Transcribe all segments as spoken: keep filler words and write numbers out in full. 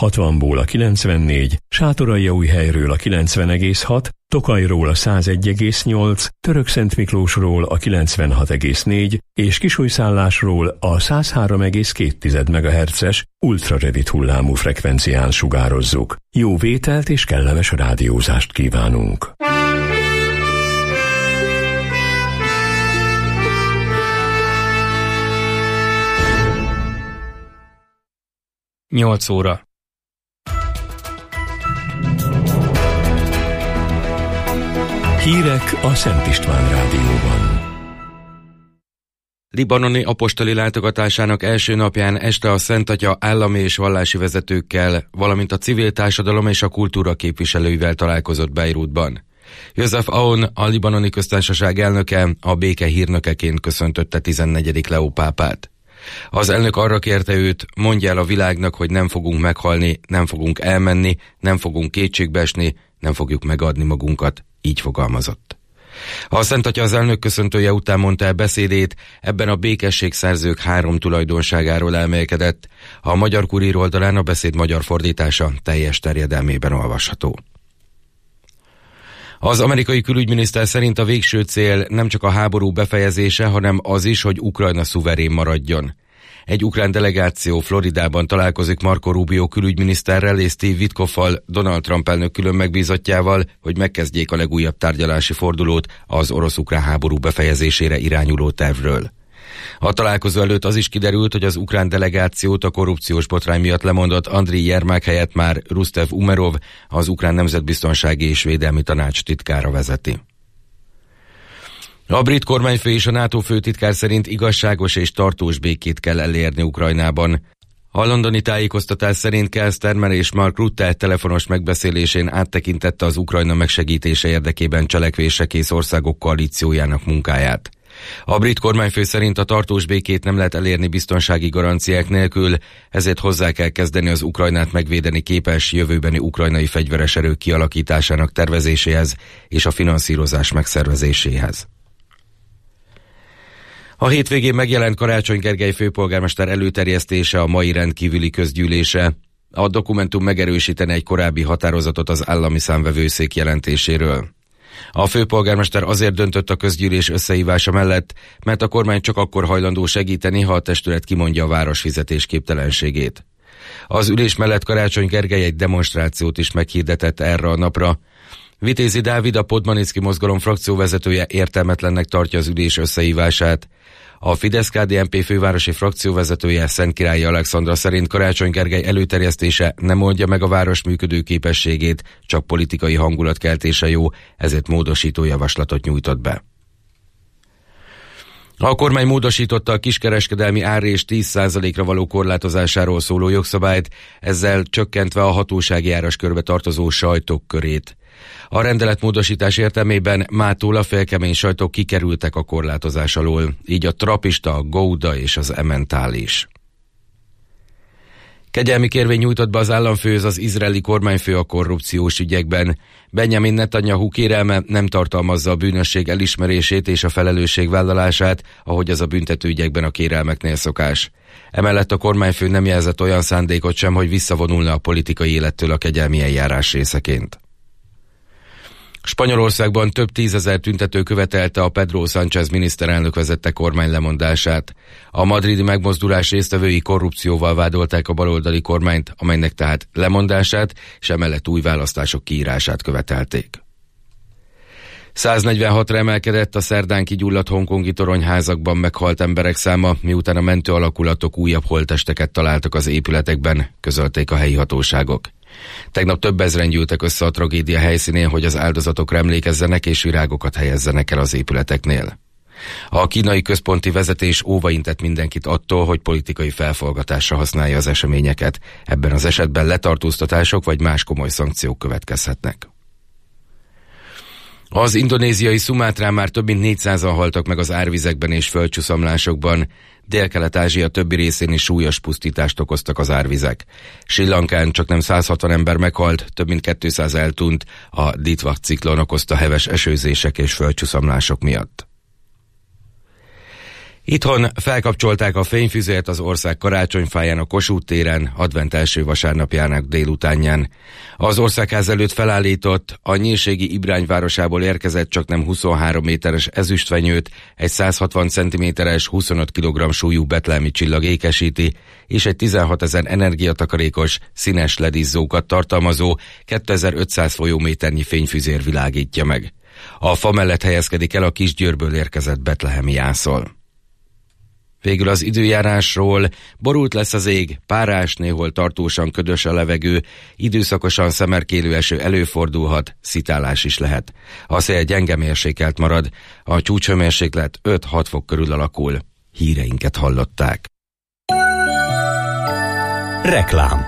hatvanból a kilencvennégy, Sátoraljaújhelyről a kilencven egész hat, Tokajról a száz egy egész nyolc, Törökszentmiklósról a kilencvenhat egész négy és Kisújszállásról a száz három egész két megahertzes ultrarövid hullámú frekvencián sugározzuk. Jó vételt és kellemes rádiózást kívánunk! nyolc óra. Hírek a Szent István Rádióban. Libanoni apostoli látogatásának első napján este a Szent Atya állami és vallási vezetőkkel, valamint a civil társadalom és a kultúra képviselőivel találkozott Beirutban. József Aoun, a libanoni köztársaság elnöke, a béke hírnökeként köszöntötte tizennegyedik Leó pápát. Az elnök arra kérte őt, mondja el a világnak, hogy nem fogunk meghalni, nem fogunk elmenni, nem fogunk kétségbeesni, nem fogjuk megadni magunkat, így fogalmazott. A Szent Atya az elnök köszöntője után mondta el beszédét, ebben a békességszerzők három tulajdonságáról elmélkedett. A Magyar Kurír oldalán a beszéd magyar fordítása teljes terjedelmében olvasható. Az amerikai külügyminiszter szerint a végső cél nem csak a háború befejezése, hanem az is, hogy Ukrajna szuverén maradjon. Egy ukrán delegáció Floridában találkozik Marco Rubio külügyminiszterrel és Steve Witkoffal, Donald Trump elnök külön megbízottjával, hogy megkezdjék a legújabb tárgyalási fordulót az orosz-ukrán háború befejezésére irányuló tervről. A találkozó előtt az is kiderült, hogy az ukrán delegációt a korrupciós botrány miatt lemondott Andriy Jermák helyett már Rustev Umerov, az ukrán nemzetbiztonsági és védelmi tanács titkára vezeti. A brit kormányfő és a NATO főtitkár szerint igazságos és tartós békét kell elérni Ukrajnában. A londoni tájékoztatás szerint Keir Starmer és Mark Rutte telefonos megbeszélésén áttekintette az Ukrajna megsegítése érdekében cselekvésre kész országok koalíciójának munkáját. A brit kormányfő szerint a tartós békét nem lehet elérni biztonsági garanciák nélkül, ezért hozzá kell kezdeni az Ukrajnát megvédeni képes jövőbeni ukrajnai fegyveres erők kialakításának tervezéséhez és a finanszírozás megszervezéséhez. A hétvégén megjelent Karácsony Gergely főpolgármester előterjesztése a mai rendkívüli közgyűlése. A dokumentum megerősíteni egy korábbi határozatot az állami számvevőszék jelentéséről. A főpolgármester azért döntött a közgyűlés összehívása mellett, mert a kormány csak akkor hajlandó segíteni, ha a testület kimondja a város fizetésképtelenségét. Az ülés mellett Karácsony Gergely egy demonstrációt is meghirdetett erre a napra. Vitézi Dávid, a Podmanicki mozgalom frakcióvezetője értelmetlennek tartja az ülés összehívását. A Fidesz-ká dé en pé fővárosi frakcióvezetője Szentkirályi Alexandra szerint Karácsony Gergely előterjesztése nem oldja meg a város működő képességét, csak politikai hangulatkeltése jó, ezért módosító javaslatot nyújtott be. A kormány módosította a kiskereskedelmi árrés tíz százalékra való korlátozásáról szóló jogszabályt, ezzel csökkentve a hatósági áraskörbe tartozó sajtok körét. A rendeletmódosítás értelmében mától a félkemény sajtok kikerültek a korlátozás alól, így a Trapista, a Gouda és az Emmental is. Kegyelmi kérvény nyújtott be az államfőhöz az izraeli kormányfő a korrupciós ügyekben. Benjamin Netanyahu kérelme nem tartalmazza a bűnösség elismerését és a felelősség vállalását, ahogy az a büntetőügyekben a kérelmeknél szokás. Emellett a kormányfő nem jelzett olyan szándékot sem, hogy visszavonulna a politikai élettől a kegyelmi eljárás részeként. Spanyolországban több tízezer tüntető követelte a Pedro Sánchez miniszterelnök vezette kormány lemondását. A madridi megmozdulás résztvevői korrupcióval vádolták a baloldali kormányt, amelynek tehát lemondását és emellett új választások kiírását követelték. száznegyvenhatra emelkedett a szerdán kigyulladt hongkongi toronyházakban meghalt emberek száma, miután a mentő alakulatok újabb holttesteket találtak az épületekben, közölték a helyi hatóságok. Tegnap több ezren gyűltek össze a tragédia helyszínén, hogy az áldozatokra emlékezzenek és virágokat helyezzenek el az épületeknél. A kínai központi vezetés óvaintett mindenkit attól, hogy politikai felforgatásra használja az eseményeket. Ebben az esetben letartóztatások vagy más komoly szankciók következhetnek. Az indonéziai Szumátrán már több mint négyszázan haltak meg az árvizekben és földcsuszamlásokban. Délkelet-Ázsia többi részén is súlyos pusztítást okoztak az árvizek. Srí Lankán csaknem száz hatvan ember meghalt, több mint kétszáz eltűnt a Ditwak ciklon okozta heves esőzések és földcsuszamlások miatt. Itthon felkapcsolták a fényfüzért az ország karácsonyfáján a Kossuth téren advent első vasárnapjának délutánján. Az országház előtt felállított, a nyírségi Ibrány városából érkezett csaknem huszonhárom méteres ezüstfenyőt, egy száz hatvan centiméteres, huszonöt kilogramm súlyú betlehemi csillag ékesíti, és egy tizenhatezer energiatakarékos, színes ledizzókat tartalmazó kétezer-ötszáz folyóméternyi fényfüzér világítja meg. A fa mellett helyezkedik el a Kisgyőrből érkezett betlehemi jászol. Végül az időjárásról: borult lesz az ég, párás, néhol tartósan ködös a levegő, időszakosan szemerkélő eső előfordulhat, szitálás is lehet. A szél gyenge mérsékelt marad, a csúcshőmérséklet öt-hat fok körül alakul. Híreinket hallották. Reklám.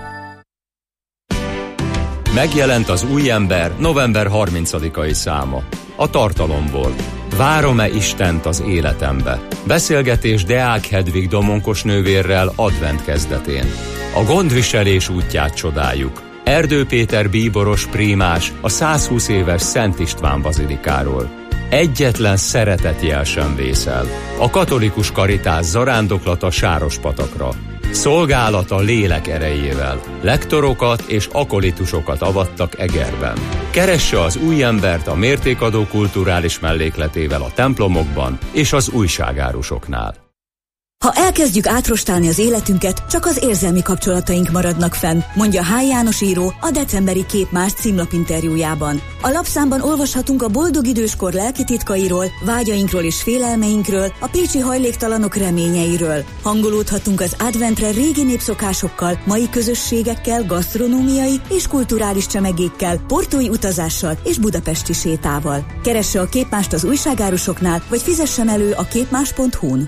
Megjelent az új ember november harmincadikai száma. A tartalomból: várom-e Istent az életembe? Beszélgetés Deák Hedvig domonkos nővérrel advent kezdetén. A gondviselés útját csodáljuk. Erdő Péter bíboros prímás a százhúsz éves Szent István bazilikáról. Egyetlen szeretetjel sem vészel. A katolikus karitás zarándoklata Sárospatakra. Szolgálata lélek erejével. Lektorokat és akolitusokat avattak Egerben. Keresse az új embert a mértékadó kulturális mellékletével a templomokban és az újságárusoknál. Ha elkezdjük átrostálni az életünket, csak az érzelmi kapcsolataink maradnak fenn, mondja H. János író a decemberi Képmás címlapinterjújában. A lapszámban olvashatunk a boldog időskor lelki titkairól, vágyainkról és félelmeinkről, a pécsi hajléktalanok reményeiről. Hangolódhatunk az adventre régi népszokásokkal, mai közösségekkel, gasztronómiai és kulturális csemegékkel, portói utazással és budapesti sétával. Keresse a Képmást az újságárusoknál, vagy fizessen elő a képmás pont hu-n.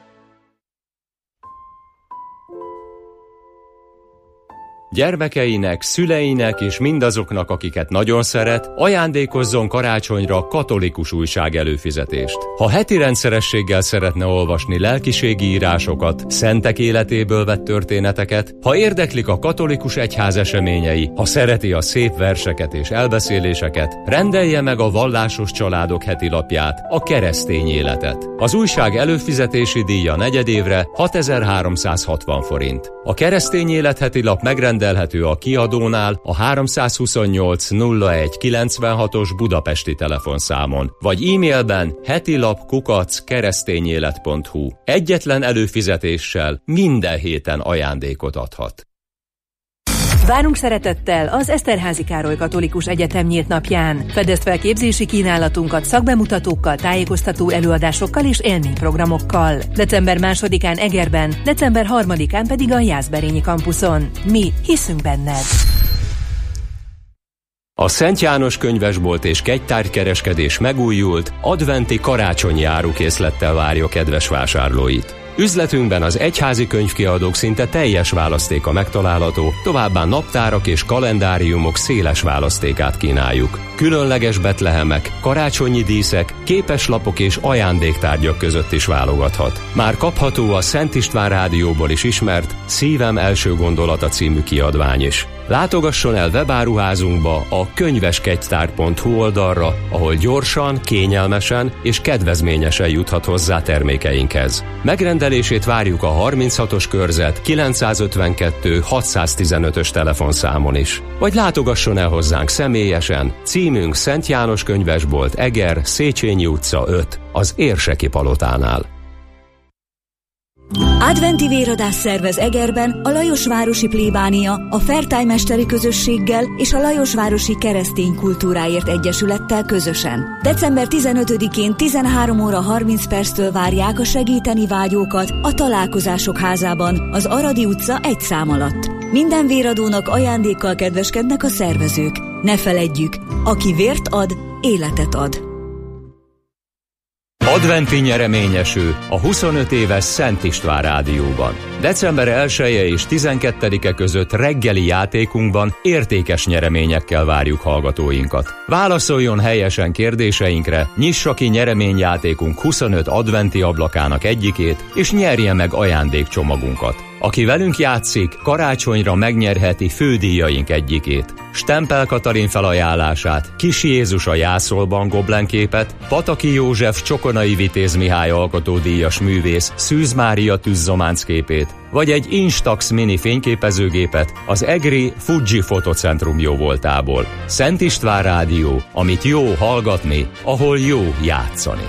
Gyermekeinek, szüleinek és mindazoknak, akiket nagyon szeret, ajándékozzon karácsonyra katolikus újság előfizetést. Ha heti rendszerességgel szeretne olvasni lelkiségi írásokat, szentek életéből vett történeteket, ha érdeklik a katolikus egyház eseményei, ha szereti a szép verseket és elbeszéléseket, rendelje meg a Vallásos Családok heti lapját, a Keresztény Életet. Az újság előfizetési díja negyedévre hatezer-háromszázhatvan forint. A Keresztény Élet heti lap megrendelhető a kiadónál a háromszázhuszonnyolc nulla egy kilencvenhatos budapesti telefonszámon, vagy e-mailben hetilap kukac keresztényélet pont hu. Egyetlen előfizetéssel minden héten ajándékot adhat. Várunk szeretettel az Eszterházy Károly Katolikus Egyetem nyílt napján. Fedezd fel képzési kínálatunkat szakbemutatókkal, tájékoztató előadásokkal és élményprogramokkal. december másodikán Egerben, december harmadikán pedig a Jászberényi kampuszon. Mi hiszünk benned! A Szent János könyvesbolt és kegytárgykereskedés megújult, adventi karácsonyi árukészlettel várja kedves vásárlóit. Üzletünkben az egyházi könyvkiadók szinte teljes választéka megtalálható, továbbá naptárak és kalendáriumok széles választékát kínáljuk. Különleges betlehemek, karácsonyi díszek, képeslapok és ajándéktárgyak között is válogathat. Már kapható a Szent István Rádióból is ismert Szívem első gondolata című kiadvány is. Látogasson el webáruházunkba, a könyveskegytár pont hu oldalra, ahol gyorsan, kényelmesen és kedvezményesen juthat hozzá termékeinkhez. Megrendelését várjuk a harminchatos körzet kilencszázötvenkettő hatszáztizenötös telefonszámon is. Vagy látogasson el hozzánk személyesen, címünk Szent János könyvesbolt, Eger, Széchenyi utca öt, az Érseki palotánál. Adventi véradás szervez Egerben a Lajosvárosi Plébánia, a Fertály Mesteri Közösséggel és a Lajosvárosi Keresztény Kultúráért Egyesülettel közösen. december tizenötödikén tizenhárom óra harminc perctől várják a segíteni vágyókat a Találkozások házában, az Aradi utca egy szám alatt. Minden véradónak ajándékkal kedveskednek a szervezők. Ne feledjük, aki vért ad, életet ad. Adventi nyereményeső a huszonöt éves Szent István Rádióban. december elseje és tizenkettedike között reggeli játékunkban értékes nyereményekkel várjuk hallgatóinkat. Válaszoljon helyesen kérdéseinkre, nyissa ki nyereményjátékunk huszonöt adventi ablakának egyikét, és nyerje meg ajándékcsomagunkat. Aki velünk játszik, karácsonyra megnyerheti fődíjaink egyikét. Stempel Katalin felajánlását, Kis Jézus a jászolban goblenképet, Pataki József Csokonai Vitéz Mihály alkotódíjas művész Szűz Mária tűzzománc képét, vagy egy Instax mini fényképezőgépet az egri Fuji Fotocentrum jóvoltából. Szent István Rádió, amit jó hallgatni, ahol jó játszani.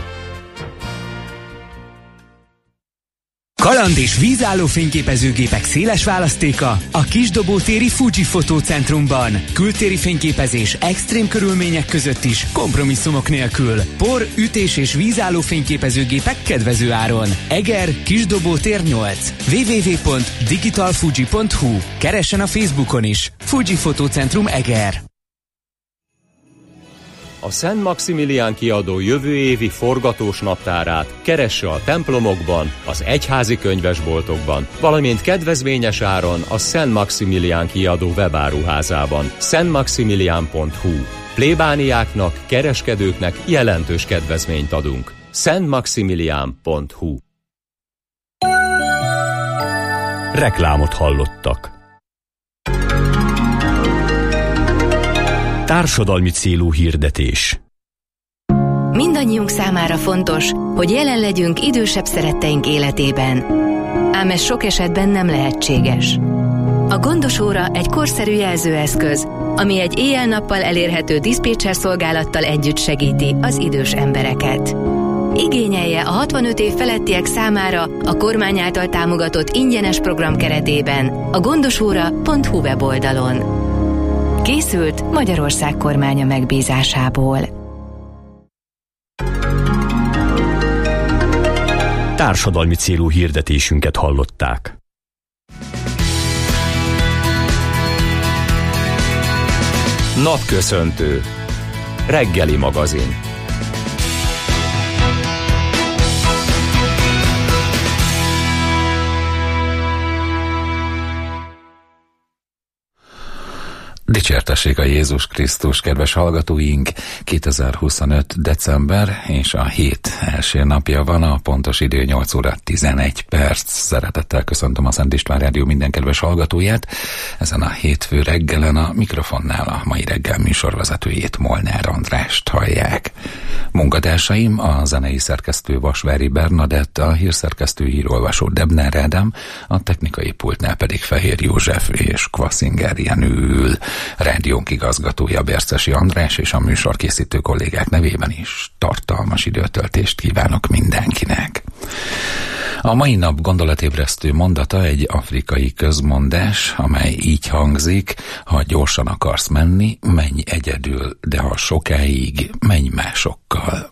Kaland és vízálló fényképezőgépek széles választéka a Kisdobótéri Fuji Fotócentrumban. Kültéri fényképezés extrém körülmények között is, kompromisszumok nélkül. Por, ütés és vízálló fényképezőgépek kedvező áron. Eger, Kisdobótér nyolc. double-u double-u double-u pont digital fuji pont hu. Keressen a Facebookon is. Fuji Fotócentrum Eger. A Szent Maximilián kiadó jövő évi forgatós naptárát keresse a templomokban, az egyházi könyvesboltokban, valamint kedvezményes áron a Szent Maximilián kiadó webáruházában, szent maximilián pont hu. Plébániáknak, kereskedőknek jelentős kedvezményt adunk. szent maximilián pont hu. Reklámot hallottak. Társadalmi célú hirdetés. Mindannyiunk számára fontos, hogy jelen legyünk idősebb szeretteink életében. Ám ez sok esetben nem lehetséges. A gondos óra egy korszerű jelzőeszköz, ami egy éjjel-nappal elérhető diszpécser szolgálattal együtt segíti az idős embereket. Igényelje a hatvanöt év felettiek számára a kormány által támogatott ingyenes program keretében a gondosóra pont hu weboldalon. Készült Magyarország kormánya megbízásából. Társadalmi célú hirdetésünket hallották. Napköszöntő. Reggeli magazin. Dicsértessék a Jézus Krisztus, kedves hallgatóink! kétezer-huszonöt. december és a hét első napja van, a pontos idő nyolc óra tizenegy perc. Szeretettel köszöntöm a Szent István Rádió minden kedves hallgatóját. Ezen a hétfő reggelen a mikrofonnál a mai reggel műsorvezetőjét, Molnár Andrást hallják. Munkatársaim a zenei szerkesztő Vasvári Bernadett, a hírszerkesztő hírolvasó Debner Ádám, a technikai pultnál pedig Fehér József és Kvaszinger Jenő ül. Rádiónk igazgatója Bercesi András, és a műsorkészítő kollégák nevében is tartalmas időtöltést kívánok mindenkinek. A mai nap gondolatébresztő mondata egy afrikai közmondás, amely így hangzik: ha gyorsan akarsz menni, menj egyedül, de ha sokáig, menj másokkal.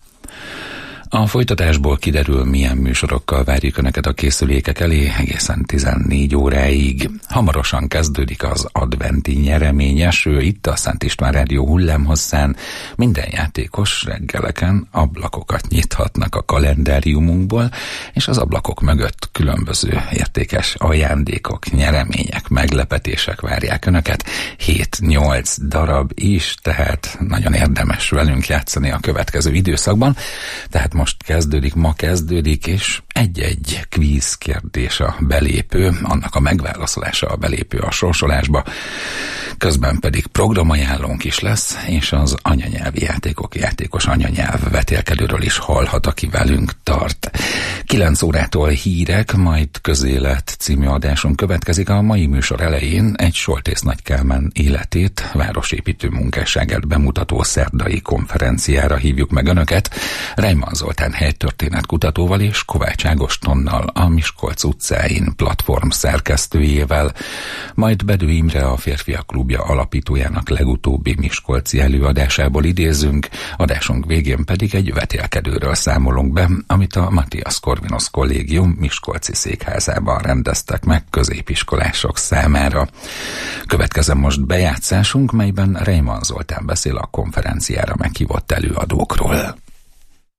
A folytatásból kiderül, milyen műsorokkal várjuk Önöket a készülékek elé egészen tizennégy óráig. Hamarosan kezdődik az adventi nyereményeső itt a Szent István Rádió hullámhosszán. Minden játékos reggeleken ablakokat nyithatnak a kalendáriumunkból, és az ablakok mögött különböző értékes ajándékok, nyeremények, meglepetések várják Önöket. hét-nyolc darab is, tehát nagyon érdemes velünk játszani a következő időszakban. Tehát most kezdődik, ma kezdődik, és egy-egy kvíz kérdés a belépő, annak a megválaszolása a belépő a sorsolásba. Közben pedig programajánlónk is lesz, és az anyanyelvi játékok játékos anyanyelv vetélkedőről is hallhat, aki velünk tart. kilenc órától hírek, majd közélet című adásunk következik. A mai műsor elején egy Soltész Nagy Kálmán életét, városépítő munkásságát bemutató szerdai konferenciára hívjuk meg Önöket. Reimann Zoltán helytörténet kutatóval és Kovács Ágostonnal, a Miskolc utcáin platform szerkesztőjével, majd Bedő Imre, a Férfiak Klubja alapítójának legutóbbi miskolci előadásából idézünk, adásunk végén pedig egy vetélkedőről számolunk be, amit a Matthias Corvinus Kollégium miskolci székházában rendeztek meg középiskolások számára. Következzen most bejátszásunk, melyben Reimann Zoltán beszél a konferenciára meghívott előadókról.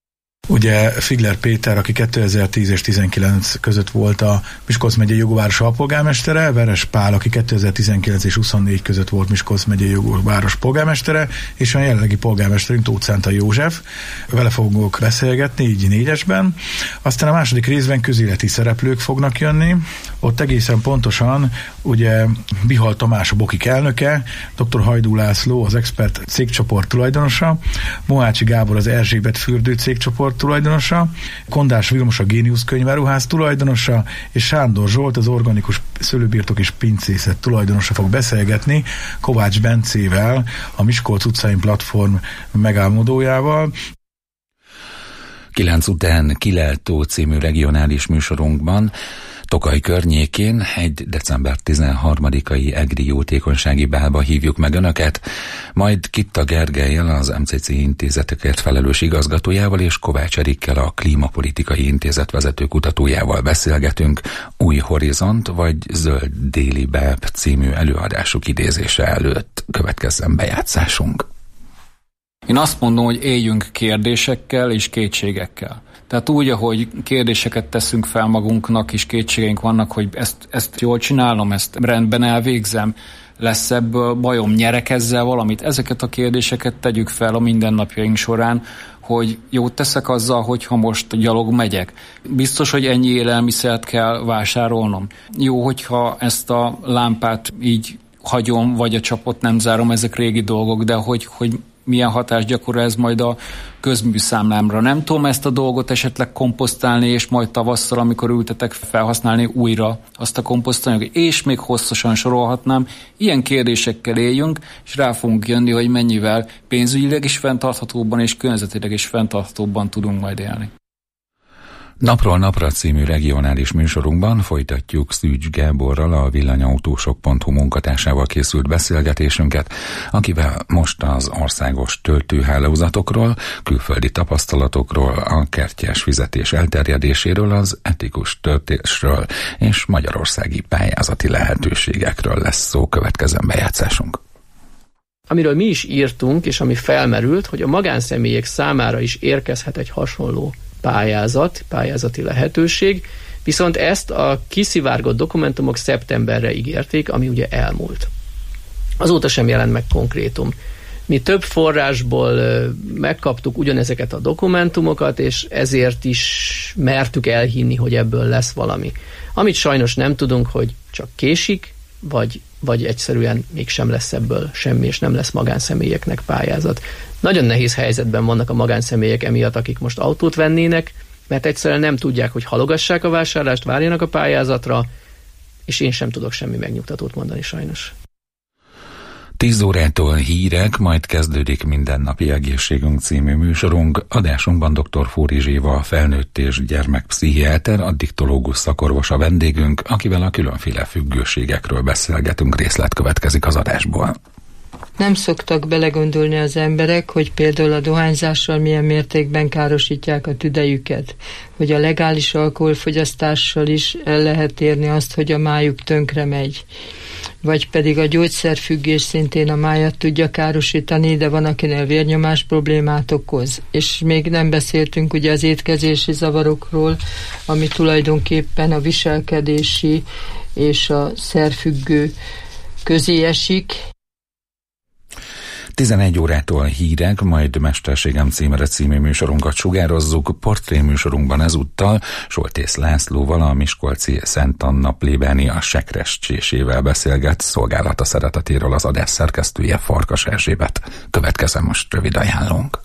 Ugye Figler Péter, aki kétezer-tíz és tizenkilenc között volt a Miskolc megyei jogóváros alpolgármestere, Veres Pál, aki kétezer-tizenkilenc és huszonnégy között volt Miskolc megyei jogóváros polgármestere, és a jelenlegi polgármesterünk Tóth Szántai József. Vele fogok beszélgetni, így négyesben. Aztán a második részben közéleti szereplők fognak jönni. Ott egészen pontosan ugye Bihal Tamás a Bokik elnöke, dr. Hajdú László az Expert cégcsoport tulajdonosa, Mohácsi Gábor az Erzsébet fürdő cégcsoport tulajdonosa, Kondás Vilmos a Géniusz könyváruház tulajdonosa, és Sándor Zsolt az Organikus Szőlőbirtok és Pincészet tulajdonosa fog beszélgetni Kovács Bencével, a Miskolc utcáin platform megálmodójával. Kilenc után Kileltó című regionális műsorunkban Tokaj környékén egy december tizenharmadikai egri jótékonysági bálba hívjuk meg Önöket, majd Kitta Gergellyel, az em cé cé intézeteket felelős igazgatójával és Kovács Erikkel, a Klímapolitikai Intézet vezető kutatójával beszélgetünk Új Horizont vagy Zöld Déli Báb című előadásuk idézése előtt. Következzen bejátszásunk. Én azt mondom, hogy éljünk kérdésekkel és kétségekkel. Tehát úgy, ahogy kérdéseket teszünk fel magunknak, és kétségeink vannak, hogy ezt, ezt jól csinálom, ezt rendben elvégzem, lesz ebből bajom, nyerek ezzel valamit. Ezeket a kérdéseket tegyük fel a mindennapjaink során, hogy jót teszek azzal, hogyha most gyalog megyek. Biztos, hogy ennyi élelmiszert kell vásárolnom. Jó, hogyha ezt a lámpát így hagyom, vagy a csapot nem zárom, ezek régi dolgok, de hogy, hogy milyen hatást gyakorol ez majd a közműszámlámra. Nem tudom ezt a dolgot esetleg komposztálni, és majd tavasszal, amikor ültetek, felhasználni újra azt a komposztanyagot, és még hosszasan sorolhatnám. Ilyen kérdésekkel éljünk, és rá fogunk jönni, hogy mennyivel pénzügyileg is fenntarthatóbban, és környezetileg is fenntarthatóbban tudunk majd élni. Napról napra című regionális műsorunkban folytatjuk Szűcs Gáborral, a villanyautósok pont hu munkatársával készült beszélgetésünket, akivel most az országos töltőhálózatokról, külföldi tapasztalatokról, a kertjes fizetés elterjedéséről, az etikus töltésről és magyarországi pályázati lehetőségekről lesz szó. Következzen bejátszásunk. Amiről mi is írtunk, és ami felmerült, hogy a magánszemélyek számára is érkezhet egy hasonló pályázat, pályázati lehetőség, viszont ezt a kiszivárgott dokumentumok szeptemberre ígérték, ami ugye elmúlt. Azóta sem jelent meg konkrétum. Mi több forrásból megkaptuk ugyanezeket a dokumentumokat, és ezért is mertük elhinni, hogy ebből lesz valami. Amit sajnos nem tudunk, hogy csak késik, vagy, vagy egyszerűen mégsem lesz ebből semmi, és nem lesz magánszemélyeknek pályázat. Nagyon nehéz helyzetben vannak a magánszemélyek emiatt, akik most autót vennének, mert egyszerűen nem tudják, hogy halogassák a vásárlást, várjanak a pályázatra, és én sem tudok semmi megnyugtatót mondani sajnos. tíz órától hírek, majd kezdődik Mindennapi Egészségünk című műsorunk. Adásunkban dr. Fóri Zséva, felnőtt és gyermekpszichiáter, addiktológus szakorvos a vendégünk, akivel a különféle függőségekről beszélgetünk. Részlet következik az adásból. Nem szoktak belegondolni az emberek, hogy például a dohányzással milyen mértékben károsítják a tüdejüket, hogy a legális alkoholfogyasztással is el lehet érni azt, hogy a májuk tönkre megy. Vagy pedig a gyógyszerfüggés szintén a májat tudja károsítani, de van, akinél vérnyomás problémát okoz. És még nem beszéltünk ugye az étkezési zavarokról, ami tulajdonképpen a viselkedési és a szerfüggő közé esik. tizenegy órától hírek, majd Mesterségem címere című műsorunkat sugározzuk. Portréműsorunkban ezúttal Soltész Lászlóval, a miskolci Szent Anna plébánia sekrescsésével beszélget, szolgálata szeretetéről az adás szerkesztője Farkas Erzsébet. Következzen most rövid ajánlónk.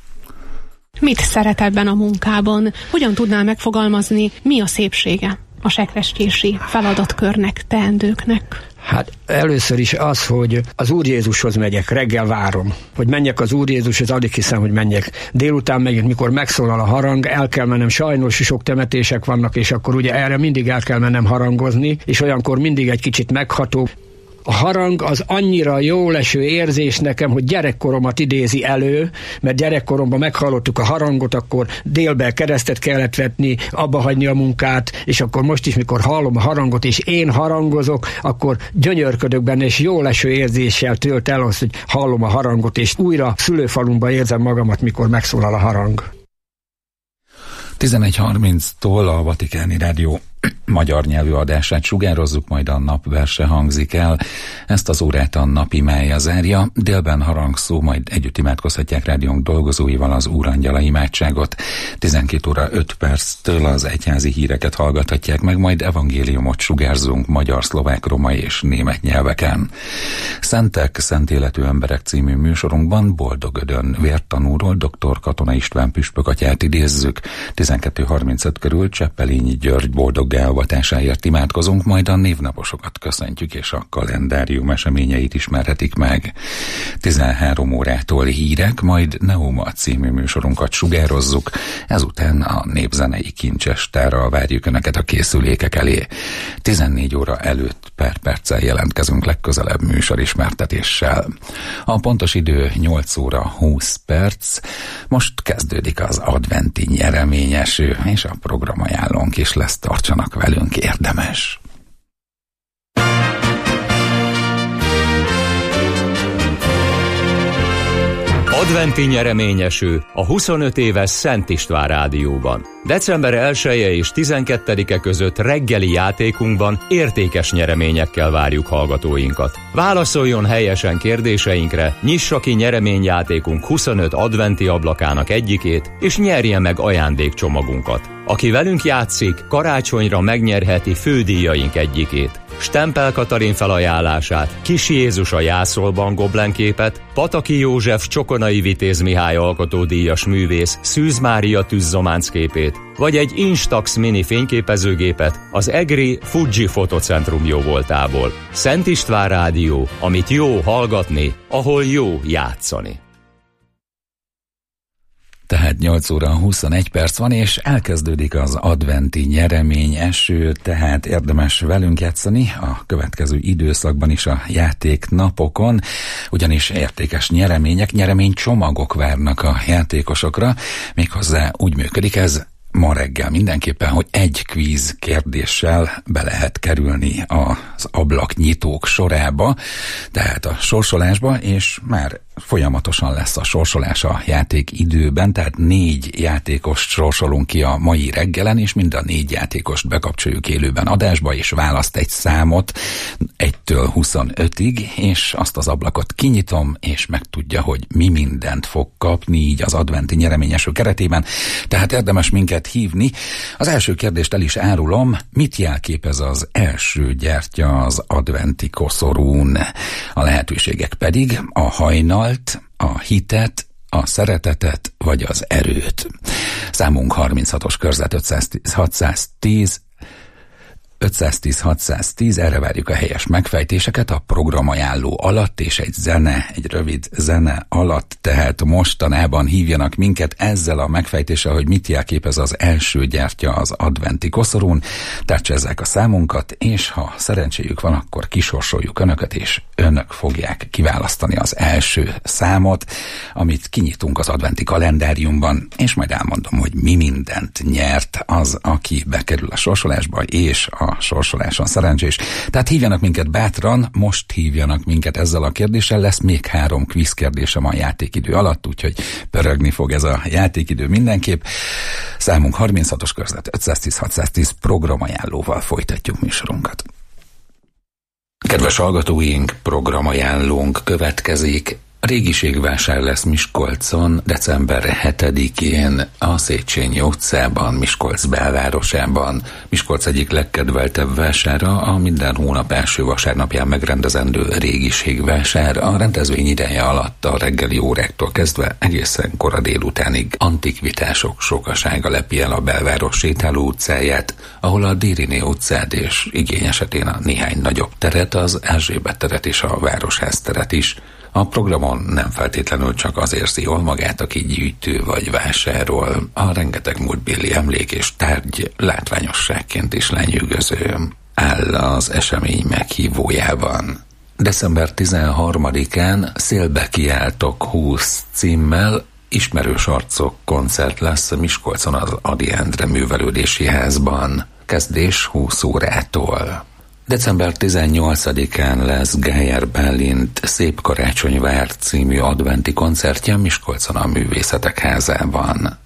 Mit szeret ebben a munkában? Hogyan tudnál megfogalmazni, mi a szépsége a sekrescsési feladatkörnek, teendőknek? Hát először is az, hogy az Úr Jézushoz megyek, reggel várom, hogy menjek az Úr Jézushoz, alig hiszem, hogy menjek. Délután megyek, mikor megszólal a harang, el kell mennem, sajnos sok temetések vannak, és akkor ugye erre mindig el kell mennem harangozni, és olyankor mindig egy kicsit megható. A harang az annyira jó leső érzés nekem, hogy gyerekkoromat idézi elő, mert gyerekkoromban meghallottuk a harangot, akkor délben keresztet kellett vetni, abba hagyni a munkát, és akkor most is, mikor hallom a harangot, és én harangozok, akkor gyönyörködök benne, és jó leső érzéssel tölt el az, hogy hallom a harangot, és újra szülőfalumban érzem magamat, mikor megszólal a harang. tizenegy harminctól a Vatikáni Rádió magyar nyelvű adását sugározzuk, majd a napverse hangzik el. Ezt az órát a napimája zárja. Délben harangszó, majd együtt imádkozhatják rádiónk dolgozóival az Úrangyala imádságot. tizenkét óra öt perctől az egyházi híreket hallgathatják meg, majd evangéliumot sugárzunk magyar, szlovák, romai és német nyelveken. Szentek, szent életű emberek című műsorunkban Boldogödön vértanúról dr. Katona István püspök atyát idézzük. tizenkét harmincöt körül Cseppelényi György boldog avatásáért imádkozunk, majd a névnaposokat köszöntjük, és a kalendárium eseményeit ismerhetik meg. tizenhárom órától hírek, majd Neuma című műsorunkat sugározzuk, ezután a népzenei kincsestárral várjuk Önöket a készülékek elé. tizennégy óra előtt per perccel jelentkezünk legközelebb műsorismertetéssel. A pontos idő nyolc óra húsz perc, most kezdődik az adventi nyereményeső, és a programajánlónk is lesz, tartsanak velünk, érdemes. Adventi nyereményeső a huszonöt éves Szent István Rádióban. december elseje és tizenkettedike között reggeli játékunkban értékes nyereményekkel várjuk hallgatóinkat. Válaszoljon helyesen kérdéseinkre, nyissa ki nyereményjátékunk huszonöt adventi ablakának egyikét, és nyerje meg ajándékcsomagunkat. Aki velünk játszik, karácsonyra megnyerheti fődíjaink egyikét. Stempel Katalin felajánlását, Kis Jézus a jászolban goblenképet, Pataki József Csokonai Vitéz Mihály alkotódíjas művész Szűz Mária tűzzománc képét, vagy egy Instax mini fényképezőgépet az egri Fuji Fotocentrum jóvoltából. Szent István Rádió, amit jó hallgatni, ahol jó játszani. Tehát nyolc óra huszonegy perc van, és elkezdődik az adventi nyeremény eső, tehát érdemes velünk játszani a következő időszakban is a játéknapokon, ugyanis értékes nyeremények, nyereménycsomagok várnak a játékosokra, méghozzá úgy működik ez ma reggel mindenképpen, hogy egy kvíz kérdéssel be lehet kerülni az ablaknyitók sorába, tehát a sorsolásba, és már folyamatosan lesz a sorsolás a játék időben, tehát négy játékost sorsolunk ki a mai reggelen, és mind a négy játékost bekapcsoljuk élőben adásba, és választ egy számot egytől huszonötig, és azt az ablakot kinyitom, és megtudja, hogy mi mindent fog kapni így az adventi nyereményeső keretében, tehát érdemes minket hívni. Az első kérdést el is árulom, mit jelképez az első gyertya az adventi koszorún? A lehetőségek pedig a hajnal, a hitet, a szeretetet vagy az erőt. Számunk harminchatos körzet ötszáztíz hatszáztíz, ötszáztíz hatszáztíz, erre várjuk a helyes megfejtéseket a programajánló alatt, és egy zene, egy rövid zene alatt, tehát mostanában hívjanak minket ezzel a megfejtéssel, hogy mit jelképez az első gyertya az adventi koszorún, tárcsázzák a számunkat, és ha szerencséjük van, akkor kisorsoljuk Önöket, és Önök fogják kiválasztani az első számot, amit kinyitunk az adventi kalendáriumban, és majd elmondom, hogy mi mindent nyert az, aki bekerül a sorsolásba, és a sorsoláson szerencsés. Tehát hívjanak minket bátran, most hívjanak minket ezzel a kérdéssel, lesz még három kvíz kérdésem a játékidő alatt, úgyhogy pörögni fog ez a játékidő mindenképp. Számunk harminchatos körzet ötszáztíz hatszáztíz, programajánlóval folytatjuk műsorunkat. Kedves hallgatóink, programajánlónk következik. Régiségvásár lesz Miskolcon december hetedikén a Széchenyi utcában, Miskolc belvárosában. Miskolc egyik legkedveltebb vására a minden hónap első vasárnapján megrendezendő régiségvásár. A rendezvény ideje alatt a reggeli óráktól kezdve egészen kora délutánig antikvitások sokasága lepi el a belváros sétáló utcáját, ahol a Dériné utcát és igény esetén a néhány nagyobb teret, az Erzsébet teret és a Városház teret is. A programon nem feltétlenül csak az érzi jól magát, aki gyűjtő vagy vásárol, a rengeteg múltbéli emlék és tárgy látványosságként is lenyűgöző áll az esemény meghívójában. december tizenharmadikán Szélbe kiáltok húsz címmel ismerős arcok koncert lesz Miskolcon az Ady Endre művelődési házban. Kezdés húsz órától. december tizennyolcadikán lesz Geyer Bálint Szép karácsony vár című adventi koncertje Miskolcon a Művészetek házában.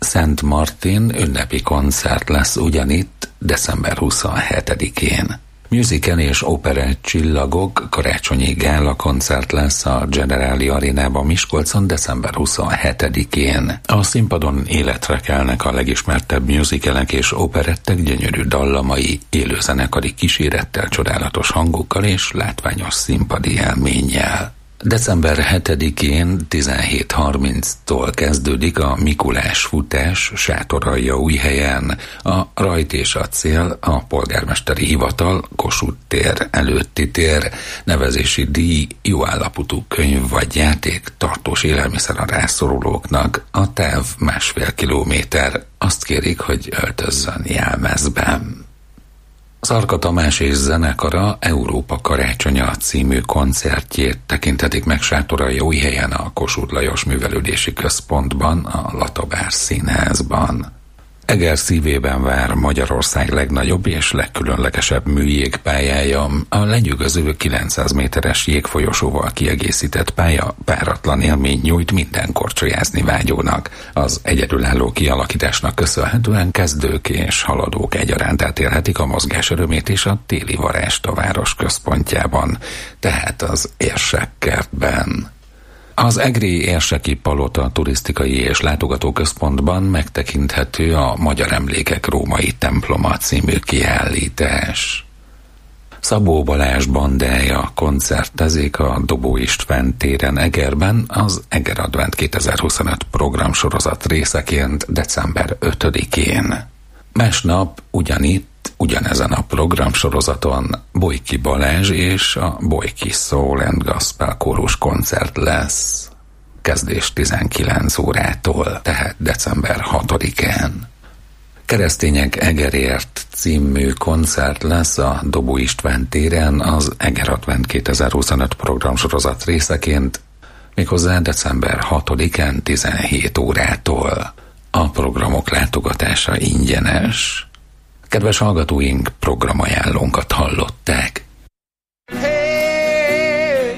Szent Martin ünnepi koncert lesz ugyanitt december huszonhetedikén. Musical és operett csillagok karácsonyi gála koncert lesz a Generáli Arénában Miskolcon december huszonhetedikén. A színpadon életre kelnek a legismertebb musicalek és operettek gyönyörű dallamai, élőzenekari kísérettel, csodálatos hangokkal és látványos színpadi élménnyel. december hetedikén tizenhét harminctól kezdődik a Mikulás futás Sátoraljaújhelyen. A rajt és a cél a polgármesteri hivatal, Kossuth tér előtti tér, nevezési díj, jó állapotú könyv vagy játék, tartós élelmiszer a rászorulóknak, a táv másfél kilométer. Azt kérik, hogy öltözzön jelmezben. Szarka Tamás és zenekara Európa karácsonya című koncertjét tekintetik meg Sátoraljaújhelyen a Kossuth Lajos Művelődési Központban, a Latabár Színházban. Eger szívében vár Magyarország legnagyobb és legkülönlegesebb műjégpályája. A lenyűgöző kilencszáz méteres jégfolyosóval kiegészített pálya páratlan élmény nyújt minden korcsolyázni vágyónak. Az egyedülálló kialakításnak köszönhetően kezdők és haladók egyaránt átélhetik a mozgás örömét és a téli varást a város központjában, tehát az Érsekkertben. Az egri Érseki Palota turisztikai és látogatóközpontban megtekinthető a Magyar Emlékek Római Temploma című kiállítás. Szabó Balázs bandája koncertezik a Dobó István téren Egerben az Eger Advent kétezer-huszonöt programsorozat részeként december ötödikén. Másnap ugyanitt, ugyanezen a programsorozaton Bojki Balázs és a Bojki Soul and Gospel kórus koncert lesz. Kezdés tizenkilenc órától, tehát december hatodikán. Keresztények Egerért című koncert lesz a Dobó István téren az Eger Advent kétezer-huszonöt programsorozat részeként, méghozzá december hatodikán tizenhét órától. A programok látogatása ingyenes. Kedves hallgatóink, programajánlónkat hallották. Hey,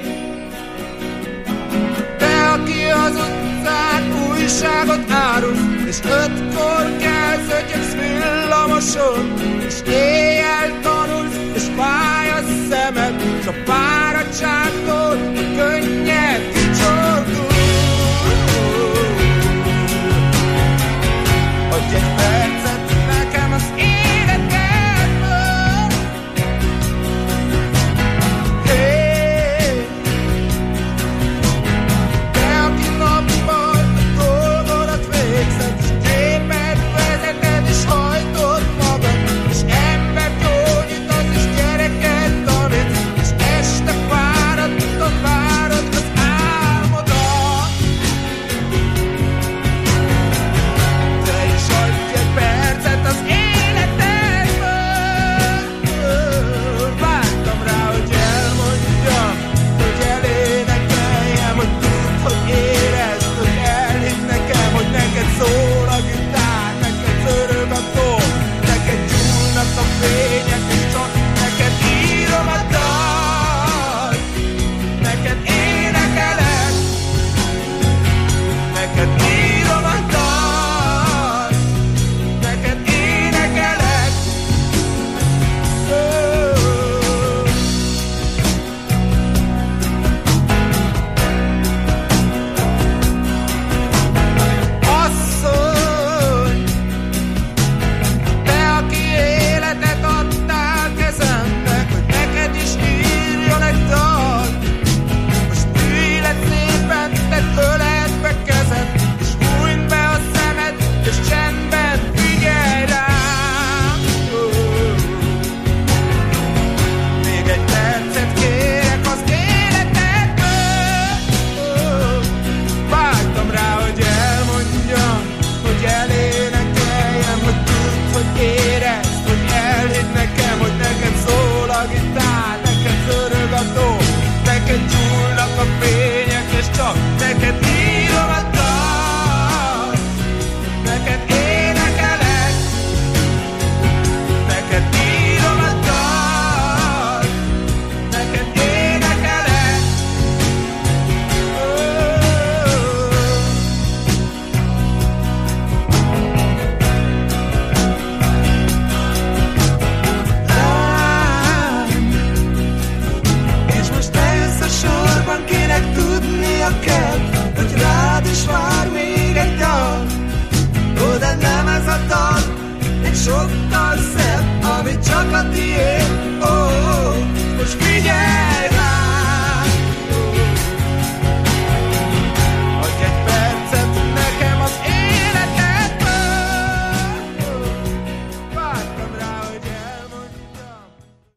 te, aki az utcán újságot árulsz, és ötkor kelsz, ötyöksz villamoson, és éjjel tanulsz, és fáj a szemed, s a fáradtságtól a könnyed kicsordul. Adj egy percet nekem az életedből. Hey, te, aki nappal a dolgodat végzed, és gépet vezeted, és hajtod magad, és embert gyógyítasz, és gyereket tanítsz, és este fáradtan vársz. a kert, hogy rád is vár még egy dal. Ó, de nem ez a dal, egy sokkal szebb, ami csak a tiéd. Ó, ó, most figyelj rá! Adj egy percet nekem az életedből. Vártam rá, hogy elmondjam.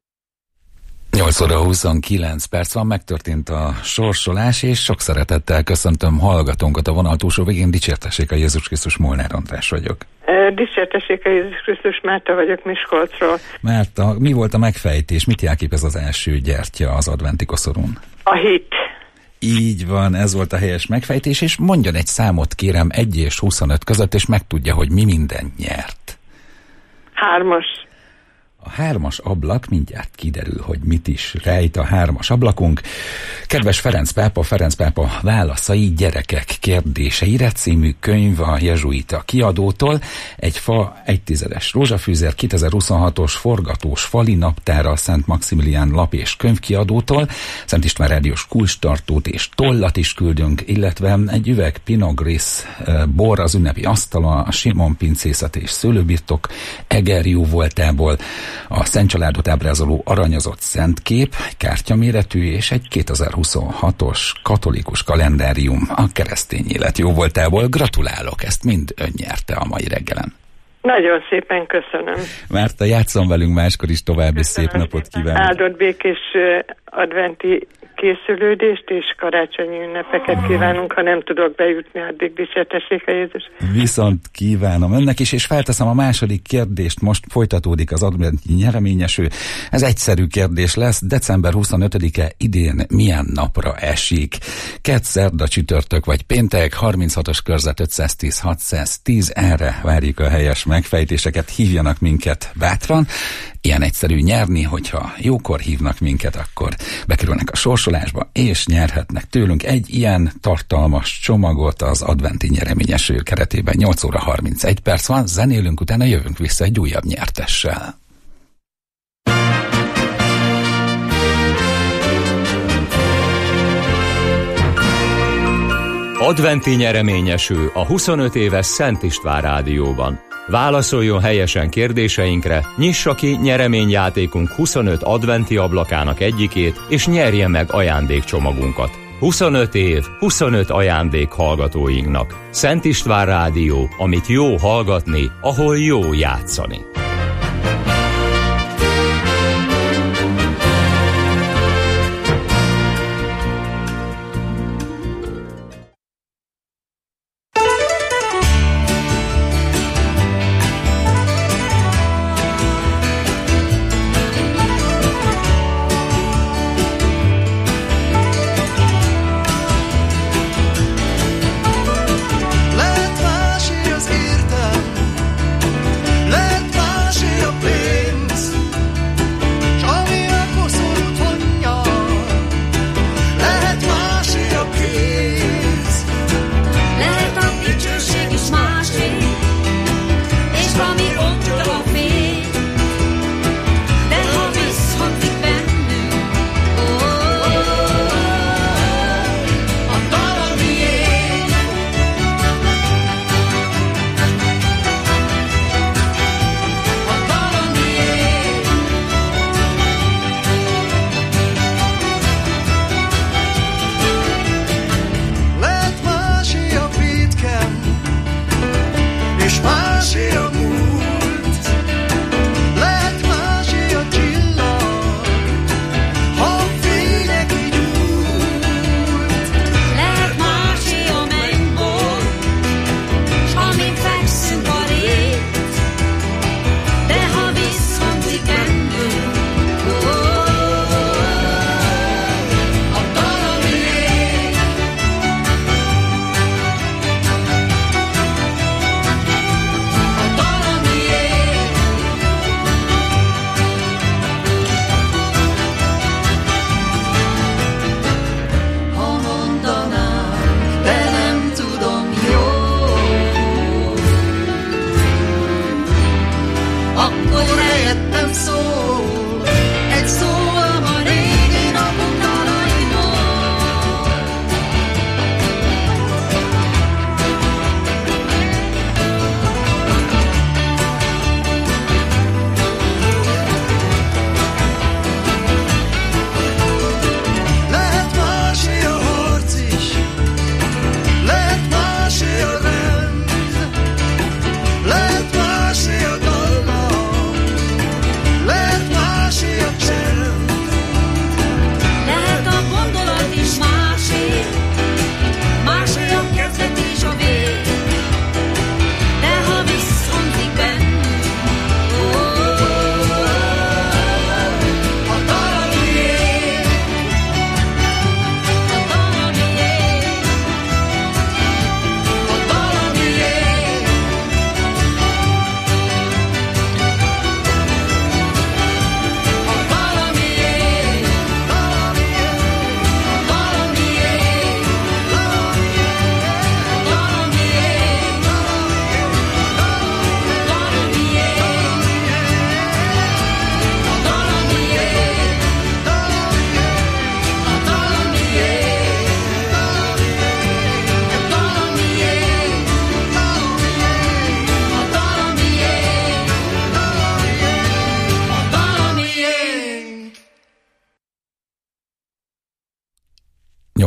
nyolc óra huszonkilenc perc van, megtörtént a sorsolás, és sok szeretettel köszöntöm hallgatónkat a vonal túlsó végén. Dicsértessék a Jézus Krisztus, Molnár András vagyok. Dicsértessék a Jézus Krisztus, Márta vagyok Miskolcról. Márta, mi volt a megfejtés? Mit jelképez az első gyertya az adventi koszorún? A hit. Így van, ez volt a helyes megfejtés, és mondjon egy számot, kérem, egy és huszonöt között, és megtudja, hogy mi mindent nyert. Hármas. A hármas ablak, mindjárt kiderül, hogy mit is rejt a hármas ablakunk. Kedves Ferenc pápa, Ferenc pápa válaszai gyerekek kérdéseire című könyv a jezsuita kiadótól. Egy fa, egy tizedes rózsafűzer, kétezer-huszonhatos forgatós fali naptára a Szent Maximilián lap és könyvkiadótól. Szent István rádiós kulcstartót és tollat is küldünk, illetve egy üveg Pinot Gris bor az ünnepi asztalon, a Simon pincészet és szőlőbirtok Egerjú voltából, a Szent Családot ábrázoló aranyozott szentkép, kártyaméretű, és egy kétezer-huszonhatos katolikus kalendárium a keresztény élet jóvoltából. Gratulálok, ezt mind ön nyerte a mai reggelen. Nagyon szépen köszönöm. Márta, játsszon velünk máskor is, további köszönöm szép napot kívánok. Áldott békés adventi készülődést és karácsonyi ünnepeket kívánunk, ha nem tudok bejutni, addig dicsértessék a Jézus. Viszont kívánom önnek is, és felteszem a második kérdést, most folytatódik az adventi nyereményeső. Ez egyszerű kérdés lesz, december huszonötödike idén milyen napra esik? Kedd, szerda, csütörtök vagy péntek, harminchatos körzet ötszáztíz hatszáztíz, erre várjuk a helyes megfejtéseket, hívjanak minket bátran. Ilyen egyszerű nyerni, hogyha jókor hívnak minket, akkor bekerülnek a sorsolásba, és nyerhetnek tőlünk egy ilyen tartalmas csomagot az adventi nyereményeső keretében. nyolc óra harmincegy perc van, zenélünk, utána jövünk vissza egy újabb nyertessel. Adventi nyereményeső a huszonöt éves Szent István Rádióban. Válaszoljon helyesen kérdéseinkre, nyissa ki nyereményjátékunk huszonöt adventi ablakának egyikét, és nyerje meg ajándékcsomagunkat. huszonöt év, huszonöt ajándék hallgatóinknak. Szent István Rádió, amit jó hallgatni, ahol jó játszani. Lehet más az értelm, lehet más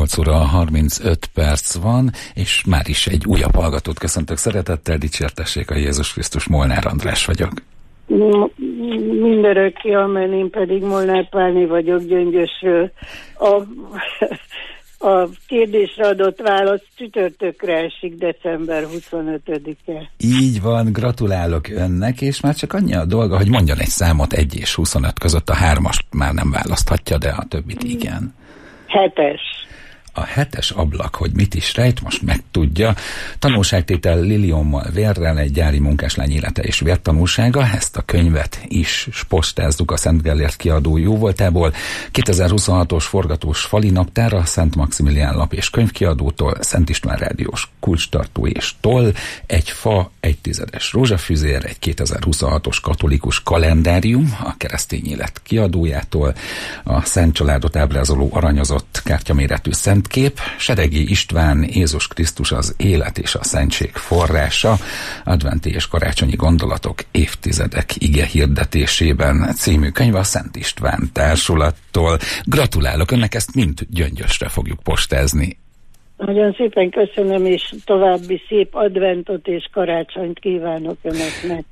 nyolc óra harmincöt perc van, és már is egy újabb hallgatót köszöntök szeretettel, dicsértessék a Jézus Krisztus, Molnár András vagyok. Mindörökké, amen, én pedig Molnár Pálné vagyok Gyöngyösről. A, a kérdésre adott válasz csütörtökre esik, december huszonötödike. Így van, gratulálok önnek, és már csak annyi a dolga, hogy mondjon egy számot egy és huszonöt között, a hármast már nem választhatja, de a többit igen. Hetes. A hetes ablak, hogy mit is rejt, most megtudja. Tanulságtétel Liliommal Vérrel, egy gyári munkáslány élete és vértanúsága. Ezt a könyvet is postázzuk a Szent Gellért kiadó jóvoltából. kétezer-huszonhatos forgatós fali naptára, Szent Maximilián lap és könyvkiadótól, Szent István rádiós kulcstartó és toll, egy fa, egy tizedes rózsafüzér, egy kétezer-huszonhatos katolikus kalendárium a Keresztény Élet kiadójától, a Szent Családot ábrázoló aranyozott kártyaméretű szent kép, Seregi István, Jézus Krisztus az élet és a szentség forrása, adventi és karácsonyi gondolatok évtizedek ige hirdetésében című könyv a Szent István Társulattól. Gratulálok önnek, ezt mind Gyöngyösre fogjuk postázni. Nagyon szépen köszönöm, és további szép adventot és karácsonyt kívánok önöknek.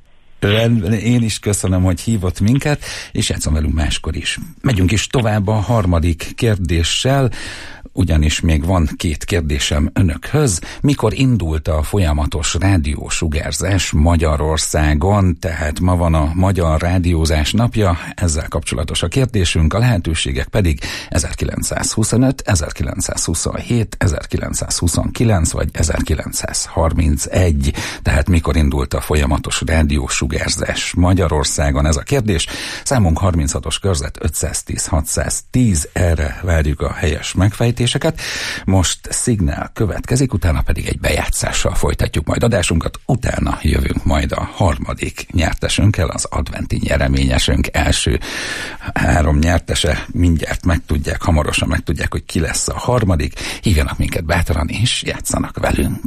Én is köszönöm, hogy hívott minket, és játszom velünk máskor is. Megyünk is tovább a harmadik kérdéssel, ugyanis még van két kérdésem önökhöz. Mikor indult a folyamatos rádiósugárzás Magyarországon, tehát ma van a Magyar Rádiózás napja, ezzel kapcsolatos a kérdésünk, a lehetőségek pedig ezerkilencszázhuszonöt, ezerkilencszázhuszonhét, ezerkilencszázhuszonkilenc vagy ezerkilencszázharmincegy, tehát mikor indult a folyamatos rádiósugárzás Magyarországon, ez a kérdés. Számunk harminchatos körzet ötszáztíz hatszáztíz, erre várjuk a helyes megfejtéseket. Most szignál következik, utána pedig egy bejátszással folytatjuk majd adásunkat, utána jövünk majd a harmadik nyertesünkkel, az adventi nyereményesünk első három nyertese, mindjárt megtudják, hamarosan megtudják, hogy ki lesz a harmadik. Hívjanak minket bátran és játszanak velünk.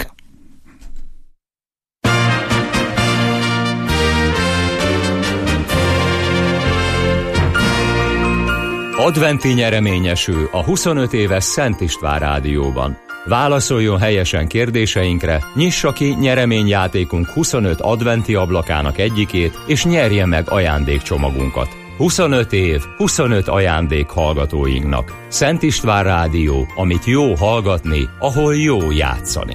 Adventi nyereményeső a huszonöt éves Szent István Rádióban. Válaszoljon helyesen kérdéseinkre, nyissa ki nyereményjátékunk huszonöt adventi ablakának egyikét, és nyerje meg ajándékcsomagunkat. huszonöt év, huszonöt ajándék hallgatóinknak. Szent István Rádió, amit jó hallgatni, ahol jó játszani.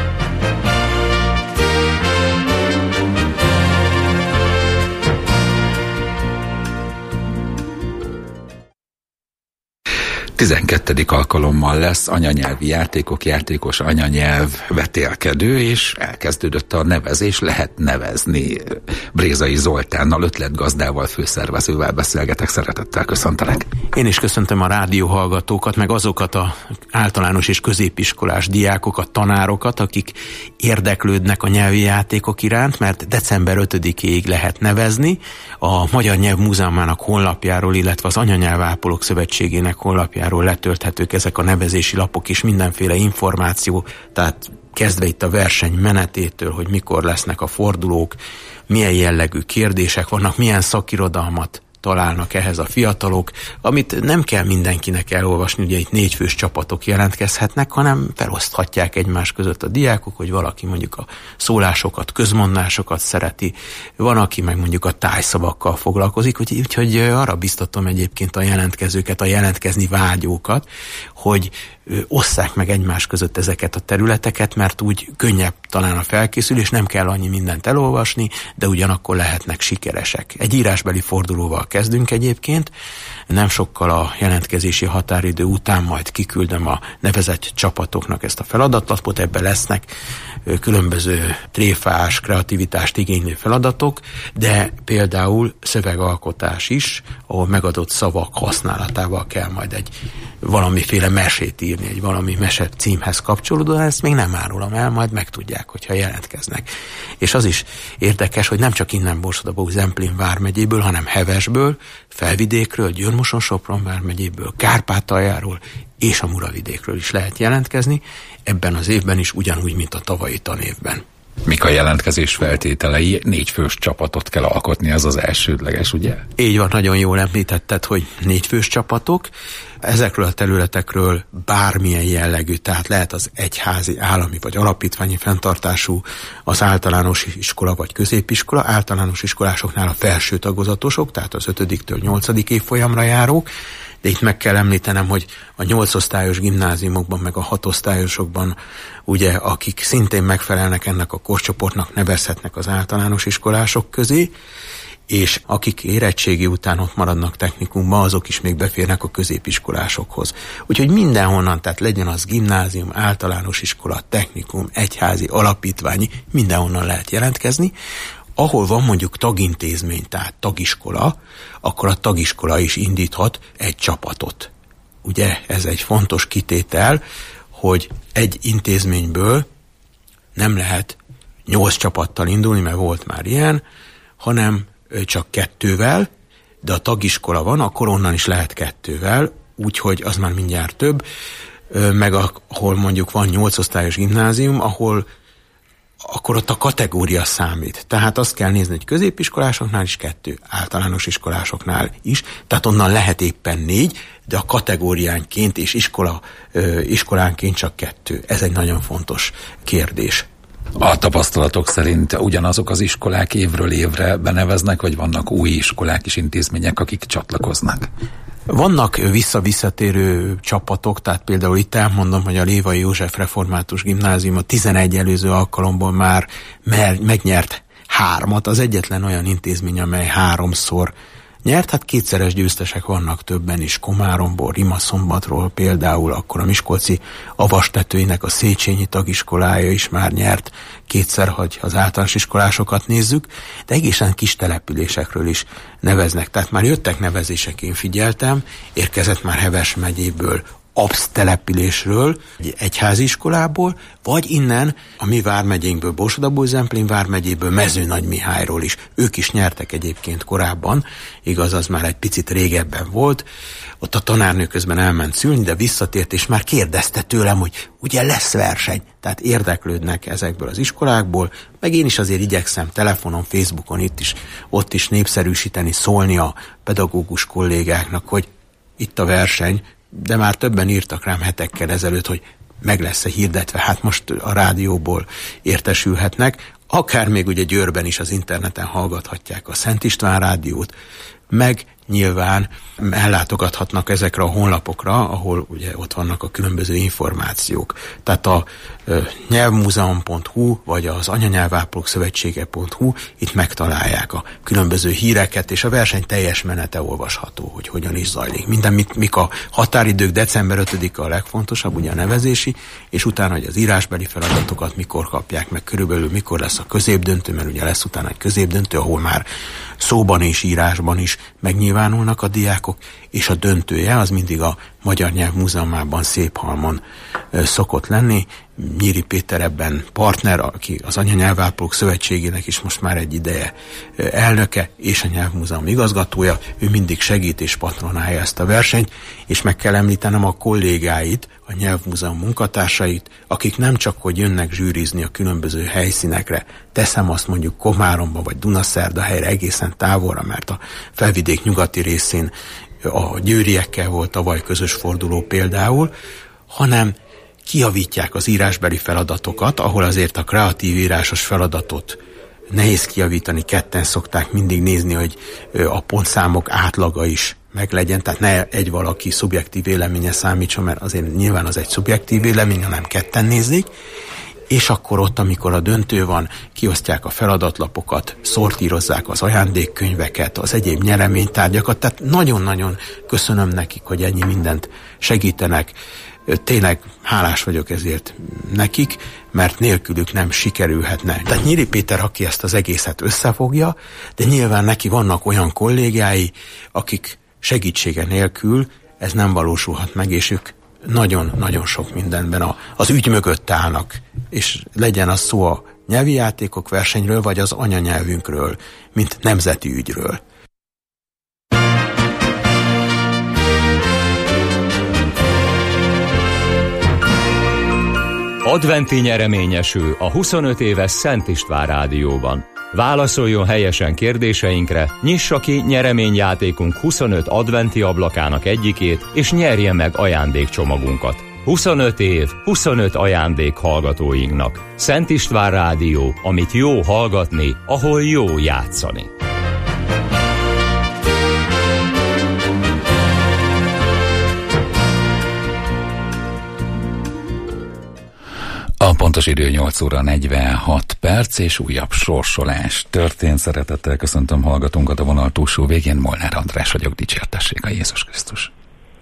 tizenkettedik alkalommal lesz anyanyelvi játékok, játékos anyanyelv vetélkedő, és elkezdődött a nevezés, lehet nevezni. Brézai Zoltánnal, ötletgazdával, főszervezővel beszélgetek, szeretettel köszöntelek. Én is köszöntöm a rádióhallgatókat, meg azokat az általános és középiskolás diákokat, tanárokat, akik érdeklődnek a nyelvi játékok iránt, mert december ötödikéig lehet nevezni. A Magyar Nyelv Múzeumának honlapjáról, illetve az Anyanyelvápolók Szövetségének honlapjáról letölthetők ezek a nevezési lapok is, mindenféle információ, tehát kezdve itt a verseny menetétől, hogy mikor lesznek a fordulók, milyen jellegű kérdések vannak, milyen szakirodalmat találnak ehhez a fiatalok, amit nem kell mindenkinek elolvasni, ugye itt négyfős csapatok jelentkezhetnek, hanem feloszthatják egymás között a diákok, hogy valaki mondjuk a szólásokat, közmondásokat szereti, van, aki meg mondjuk a tájszavakkal foglalkozik, úgyhogy arra biztatom egyébként a jelentkezőket, a jelentkezni vágyókat, hogy osszák meg egymás között ezeket a területeket, mert úgy könnyebb talán a felkészülés, nem kell annyi mindent elolvasni, de ugyanakkor lehetnek sikeresek. Egy írásbeli fordulóval kezdünk egyébként, nem sokkal a jelentkezési határidő után majd kiküldöm a nevezett csapatoknak ezt a feladatlapot, ebben lesznek különböző tréfás, kreativitást igénylő feladatok, de például szövegalkotás is, ahol megadott szavak használatával kell majd egy valamiféle mesét írni, egy valami mese címhez kapcsolódó, ezt még nem árulom el, majd megtudják, hogyha jelentkeznek. És az is érdekes, hogy nem csak innen Borsod-Abaúj-Zemplén vármegyéből, hanem Hevesből, Felvidékről, Győr-Moson-Sopron vármegyéből, Kárpátaljáról és a Muravidékről is lehet jelentkezni, ebben az évben is ugyanúgy, mint a tavalyi tanévben. Mik a jelentkezés feltételei? Négy fős csapatot kell alkotni, ez az elsődleges, ugye? Így van, nagyon jól említetted, hogy négy fős csapatok. Ezekről a területekről bármilyen jellegű, tehát lehet az egyházi, állami vagy alapítványi fenntartású, az általános iskola vagy középiskola, általános iskolásoknál a felső tagozatosok, tehát az ötödiktől nyolcadik évfolyamra járók, de itt meg kell említenem, hogy a nyolcosztályos gimnáziumokban, meg a hatosztályosokban, ugye, akik szintén megfelelnek ennek a korcsoportnak, nevezhetnek az általános iskolások közé, és akik érettségi után ott maradnak technikumban, azok is még beférnek a középiskolásokhoz. Úgyhogy mindenhonnan, tehát legyen az gimnázium, általános iskola, technikum, egyházi, alapítványi, mindenhonnan lehet jelentkezni. Ahol van mondjuk tagintézmény, tehát tagiskola, akkor a tagiskola is indíthat egy csapatot. Ugye ez egy fontos kitétel, hogy egy intézményből nem lehet nyolc csapattal indulni, mert volt már ilyen, hanem csak kettővel, de a tagiskola van, akkor onnan is lehet kettővel, úgyhogy az már mindjárt több, meg ahol mondjuk van nyolcosztályos gimnázium, ahol akkor ott a kategória számít. Tehát azt kell nézni, hogy középiskolásoknál is kettő, általános iskolásoknál is, tehát onnan lehet éppen négy, de a kategóriánként és iskola, iskolánként csak kettő. Ez egy nagyon fontos kérdés. A tapasztalatok szerint ugyanazok az iskolák évről évre beneveznek, vagy vannak új iskolák és intézmények, akik csatlakoznak? Vannak visszavisszatérő csapatok, tehát például itt elmondom, hogy a Lévai József Református Gimnázium a tizenegy előző alkalomból már megnyert hármat, az egyetlen olyan intézmény, amely háromszor nyert, hát kétszeres győztesek vannak többen is, Komáromból, Rimaszombatról például, akkor a miskolci Avastetőinek a Széchenyi tagiskolája is már nyert kétszer, hogy az általános iskolásokat nézzük, de egészen kis településekről is neveznek, tehát már jöttek nevezések, én figyeltem, érkezett már Heves megyéből, Absz településről, egy egyházi iskolából, vagy innen a mi vármegyénkből, Borsod-Abaúj-Zemplén vármegyéből, Mezőnagymihályról is. Ők is nyertek egyébként korábban, igaz, az már egy picit régebben volt. Ott a tanárnő közben elment szülni, de visszatért, és már kérdezte tőlem, hogy ugye lesz verseny. Tehát érdeklődnek ezekből az iskolákból, meg én is azért igyekszem telefonon, Facebookon, itt is, ott is népszerűsíteni, szólni a pedagógus kollégáknak, hogy itt a verseny, de már többen írtak rám hetekkel ezelőtt, hogy meg lesz-e hirdetve, hát most a rádióból értesülhetnek, akár még ugye Győrben is az interneten hallgathatják a Szent István rádiót, meg nyilván ellátogathatnak ezekre a honlapokra, ahol ugye ott vannak a különböző információk. Tehát a e, nyelvmúzeum pont hu vagy az anyanyelvápolók szövetsége pont hu, itt megtalálják a különböző híreket, és a verseny teljes menete olvasható, hogy hogyan is zajlik. Minden, mik, mik a határidők, december ötödike a legfontosabb, ugye a nevezési, és utána, hogy az írásbeli feladatokat mikor kapják, meg körülbelül mikor lesz a középdöntő, mert ugye lesz utána egy középdöntő, ahol már szóban és írásban is megnyilvánulnak a diákok, és a döntője az mindig a Magyar Nyelv Múzeumában Széphalmon ö, szokott lenni. Nyíri Péter ebben partner, aki az Anyanyelvápolók Szövetségének is most már egy ideje ö, elnöke, és a Nyelvmúzeum igazgatója, ő mindig segít és patronálja ezt a versenyt, és meg kell említenem a kollégáit, a Nyelvmúzeum munkatársait, akik nem csak hogy jönnek zsűrizni a különböző helyszínekre, teszem azt mondjuk Komáromba vagy Dunaszerdahelyre egészen távolra, mert a felvidék nyugati részén a győriekkel volt tavaly közös forduló például, hanem kijavítják az írásbeli feladatokat, ahol azért a kreatív írásos feladatot nehéz kijavítani, ketten szokták mindig nézni, hogy a pontszámok átlaga is meglegyen, tehát ne egy valaki szubjektív véleménye számítson, mert azért nyilván az egy szubjektív vélemény, hanem ketten nézik, és akkor ott, amikor a döntő van, kiosztják a feladatlapokat, szortírozzák az ajándékkönyveket, az egyéb nyereménytárgyakat, tehát nagyon-nagyon köszönöm nekik, hogy ennyi mindent segítenek. Tényleg hálás vagyok ezért nekik, mert nélkülük nem sikerülhetne. Tehát Nyíri Péter, aki ezt az egészet összefogja, de nyilván neki vannak olyan kollégái, akik segítsége nélkül ez nem valósulhat meg, és ők nagyon-nagyon sok mindenben a, az ügy mögött állnak, és legyen az szó a nyelvi játékok versenyről, vagy az anyanyelvünkről, mint nemzeti ügyről. Adventi nyereményesül a huszonöt éves Szent István Rádióban. Válaszoljon helyesen kérdéseinkre, nyissa ki nyereményjátékunk huszonöt adventi ablakának egyikét, és nyerje meg ajándékcsomagunkat. huszonöt év, huszonöt ajándék hallgatóinknak. Szent István Rádió, amit jó hallgatni, ahol jó játszani. A pontos idő nyolc óra negyvenhat perc, és újabb sorsolás történt. Szeretettel köszöntöm hallgatónkat a vonal túlsó végén. Molnár András vagyok, dicsértessék a Jézus Krisztus.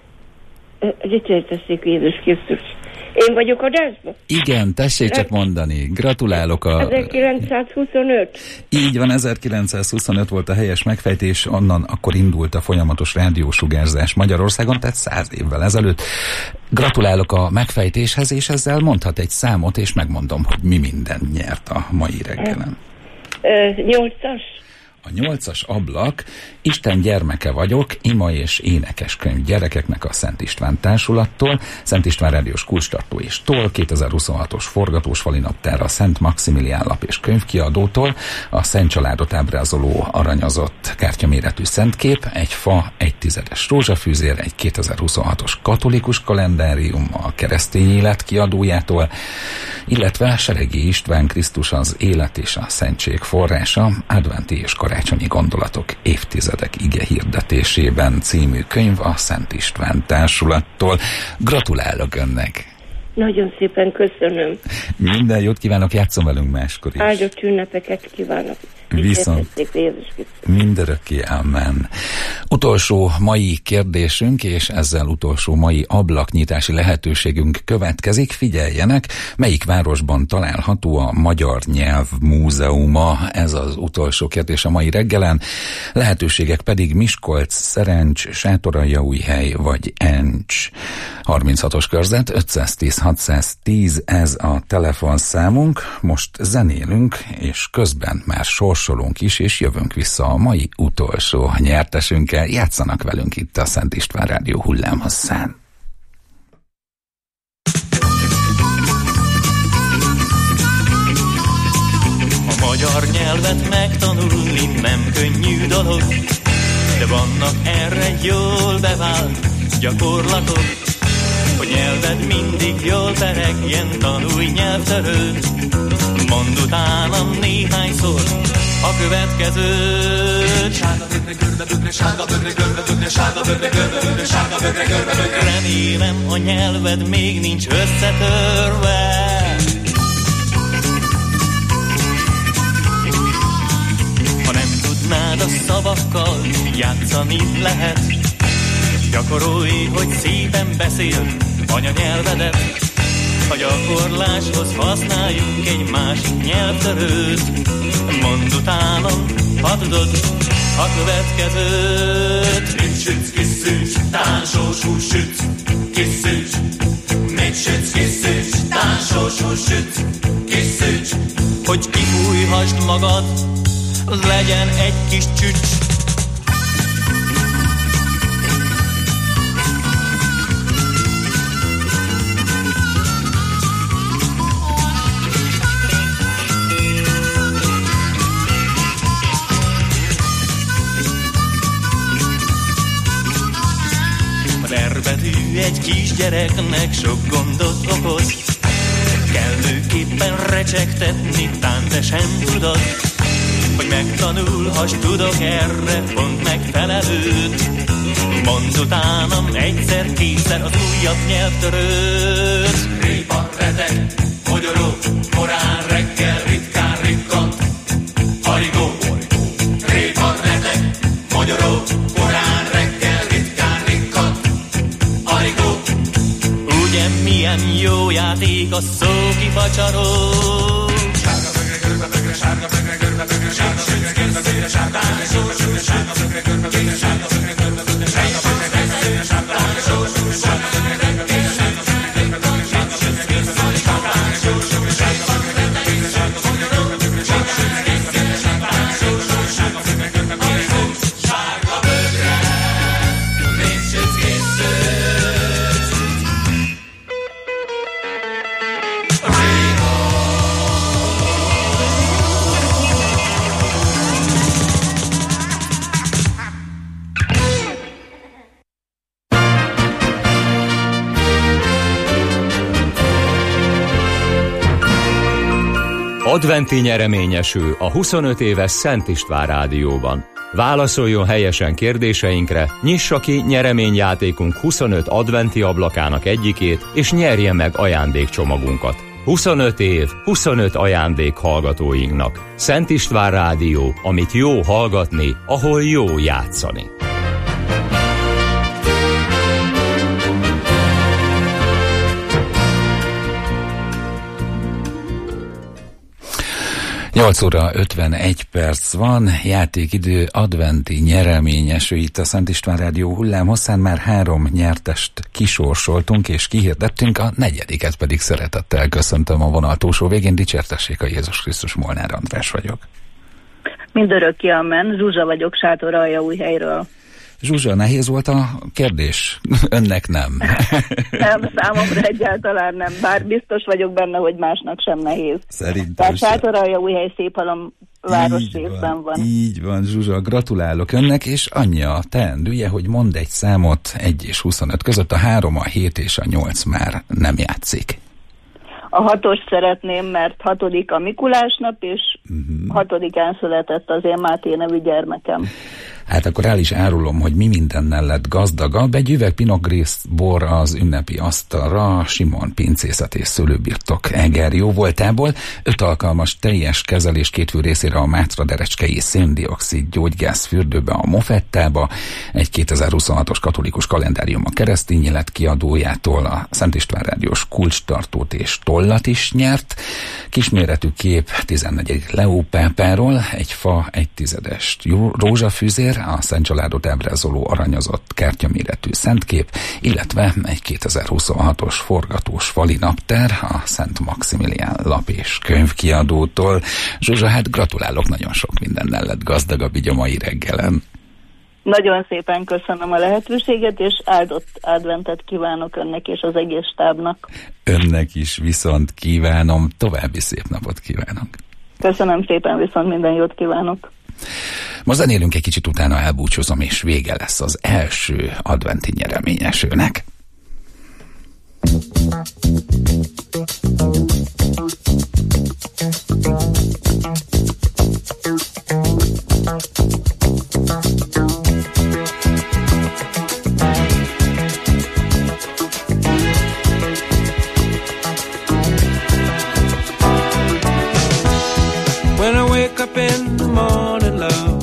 Dicsértessék a Jézus Krisztus. Én vagyok adásban? Igen, tessék csak mondani. Gratulálok a... ezerkilencszázhuszonöt. Így van, ezerkilencszázhuszonöt volt a helyes megfejtés, onnan akkor indult a folyamatos rádiósugárzás Magyarországon, tehát száz évvel ezelőtt. Gratulálok a megfejtéshez, és ezzel mondhat egy számot, és megmondom, hogy mi mindent nyert a mai reggelen. Nyolcas? A nyolcas ablak, Isten gyermeke vagyok, ima és énekeskönyv gyerekeknek a Szent István Társulattól, Szent István Rádiós kulcstartó és tól, kétezer-huszonhatos forgatós falinaptára a Szent Maximilián lap és könyvkiadótól, a Szent Családot ábrázoló aranyozott kártyaméretű szentkép, egy fa, egy tizedes rózsafűzér, egy kétezer-huszonhatos katolikus kalendárium a Keresztény Élet kiadójától, illetve Seregi István Krisztus az élet és a szentség forrása, adventi és karácsonyi gondolatok évtizedek ige hirdetésében című könyv a Szent István Társulattól. Gratulálok önnek! Nagyon szépen köszönöm. Minden jót kívánok, játszom velünk máskor is. Áldott ünnepeket kívánok. Viszont mindörökké, amen. Utolsó mai kérdésünk, és ezzel utolsó mai ablaknyitási lehetőségünk következik. Figyeljenek, melyik városban található a Magyar Nyelv Múzeuma? Ez az utolsó kérdés a mai reggelen. Lehetőségek pedig Miskolc, Szerencs, Sátoraljaújhely vagy Encs. harminchatos körzet, ötszáztíz hatszáztíz, ez a telefonszámunk. Most zenélünk, és közben már sorsolunk is, és jövünk vissza a mai utolsó nyertesünkkel. Játszanak velünk itt a Szent István Rádió hullámhosszán. A magyar nyelvet megtanulni nem könnyű dolog, de vannak erre jól bevált gyakorlatok, hogy nyelved mindig jól peregjen, tanulj nyelvtörőt. Mondd utánam néhányszor a következőt. Sárga bögre, görbe bögre, sárga bögre, görbe bögre, sárga bögre, görbe bögre, sárga bögre, görbe bögre. Remélem a nyelved még nincs összetörve. Ha nem tudnád a szavakkal, játszani lehet. Gyakorolj, hogy szépen beszéld anyanyelvedet. A gyakorláshoz használjunk egy másik nyelvtörőt. Mondd utánam, ha tudod, a következőt. Mit sütsz, kis szűcs, tánsós hús sütsz, kis szűcs. Mit sütsz, kis szűcs, tánsós hús sütsz, kis szűcs. Hogy kifújhasd magad, legyen egy kis csücs. Betű egy kisgyereknek sok gondot okoz. Kellőképpen recsegtetni tán te sem tudod. Hogy megtanulhass, tudok erre pont megfelelőt. Mondd utánam egyszer, kétszer az újabb nyelvtörőt. Répa, retek, mogyoró, korán reggel, ritkán rikkant. Harigó, répa, retek, mogyoró, korán reggel, ritkán rikkant. Harigó. Ugye milyen jó játék a szókifacsaró. Sárga bögre, görbe bögre, sárga bögre, görbe bögre, sárga bögre, görbe bögre, sárga bögre, görbe bögre, sárga bögre, görbe bögre, sárga bögre, görbe bögre, sárga bögre, görbe bögre, sárga bögre, görbe bögre, sárga bögre, görbe bögre, sárga bögre, görbe bögre, sárga bögre, görbe bögre, sárga bögre, sárga bögre, sárga bögre, görbe bögre, sárga bögre, görbe bögre, sárga bögre, sárga bögre, görbe bögre, sárga bögre, mit sütsz, kis szőcs. Adventi nyereményeső a huszonöt éves Szent István Rádióban. Válaszoljon helyesen kérdéseinkre, nyissa ki nyereményjátékunk huszonöt adventi ablakának egyikét, és nyerje meg ajándékcsomagunkat. huszonöt év, huszonöt ajándék hallgatóinknak. Szent István Rádió, amit jó hallgatni, ahol jó játszani. nyolc óra ötvenegy perc van, játékidő, adventi nyereményeső itt a Szent István Rádió hullámhosszán. Már három nyertest kisorsoltunk és kihirdettünk, a negyediket pedig szeretettel köszöntöm a vonal túlsó végén. Dicsértessék a Jézus Krisztus, Molnár András vagyok. Mindörökké amen, Zsuzsa vagyok Sátoraljaújhelyről. Zsuzsa, nehéz volt a kérdés? Önnek nem. Nem, számomra egyáltalán nem, bár biztos vagyok benne, hogy másnak sem nehéz. Szerintem Tehát Sátoraljaújhely Széphalom városrészben van. Így van, Zsuzsa, gratulálok önnek, és anyja a teendője, hogy mondd egy számot egy és huszonöt között, a három, a hét és a nyolc már nem játszik. A hatos szeretném, mert hatodik a Mikulás nap, és uh-huh. hatodikán született az én Máté nevű gyermekem. Hát akkor el is árulom, hogy mi mindennel lett gazdagabb. Egy üveg Pinot Gris bor az ünnepi asztalra, Simon pincészet és szőlőbirtok Eger jó voltából, öt alkalmas teljes kezelés két fő részére a Mátra Derecskei széndioxid gyógygáz fürdőbe a Mofettába, egy kétezer-huszonhatos katolikus kalendárium a Keresztény Élet kiadójától, a Szent István Rádiós kulcstartót és tollat is nyert, kisméretű kép tizennegyedik Leó pápáról, egy fa, egy tizedes rózsafűzér, a Szent Családot ábrázoló aranyozott kártyaméretű szentkép, illetve egy kétezer-huszonhatos forgatós fali naptár a Szent Maximilián lap és könyvkiadótól. Zsuzsa, hát gratulálok, nagyon sok mindennel lett gazdagabb így a mai reggelen. Nagyon szépen köszönöm a lehetőséget, és áldott adventet kívánok önnek és az egész stábnak. Önnek is viszont kívánom, további szép napot kívánok. Köszönöm szépen, viszont minden jót kívánok. Most zenélünk egy kicsit, utána elbúcsúzom, és vége lesz az első adventi nyereményesőnek. When I wake up in the morning, love,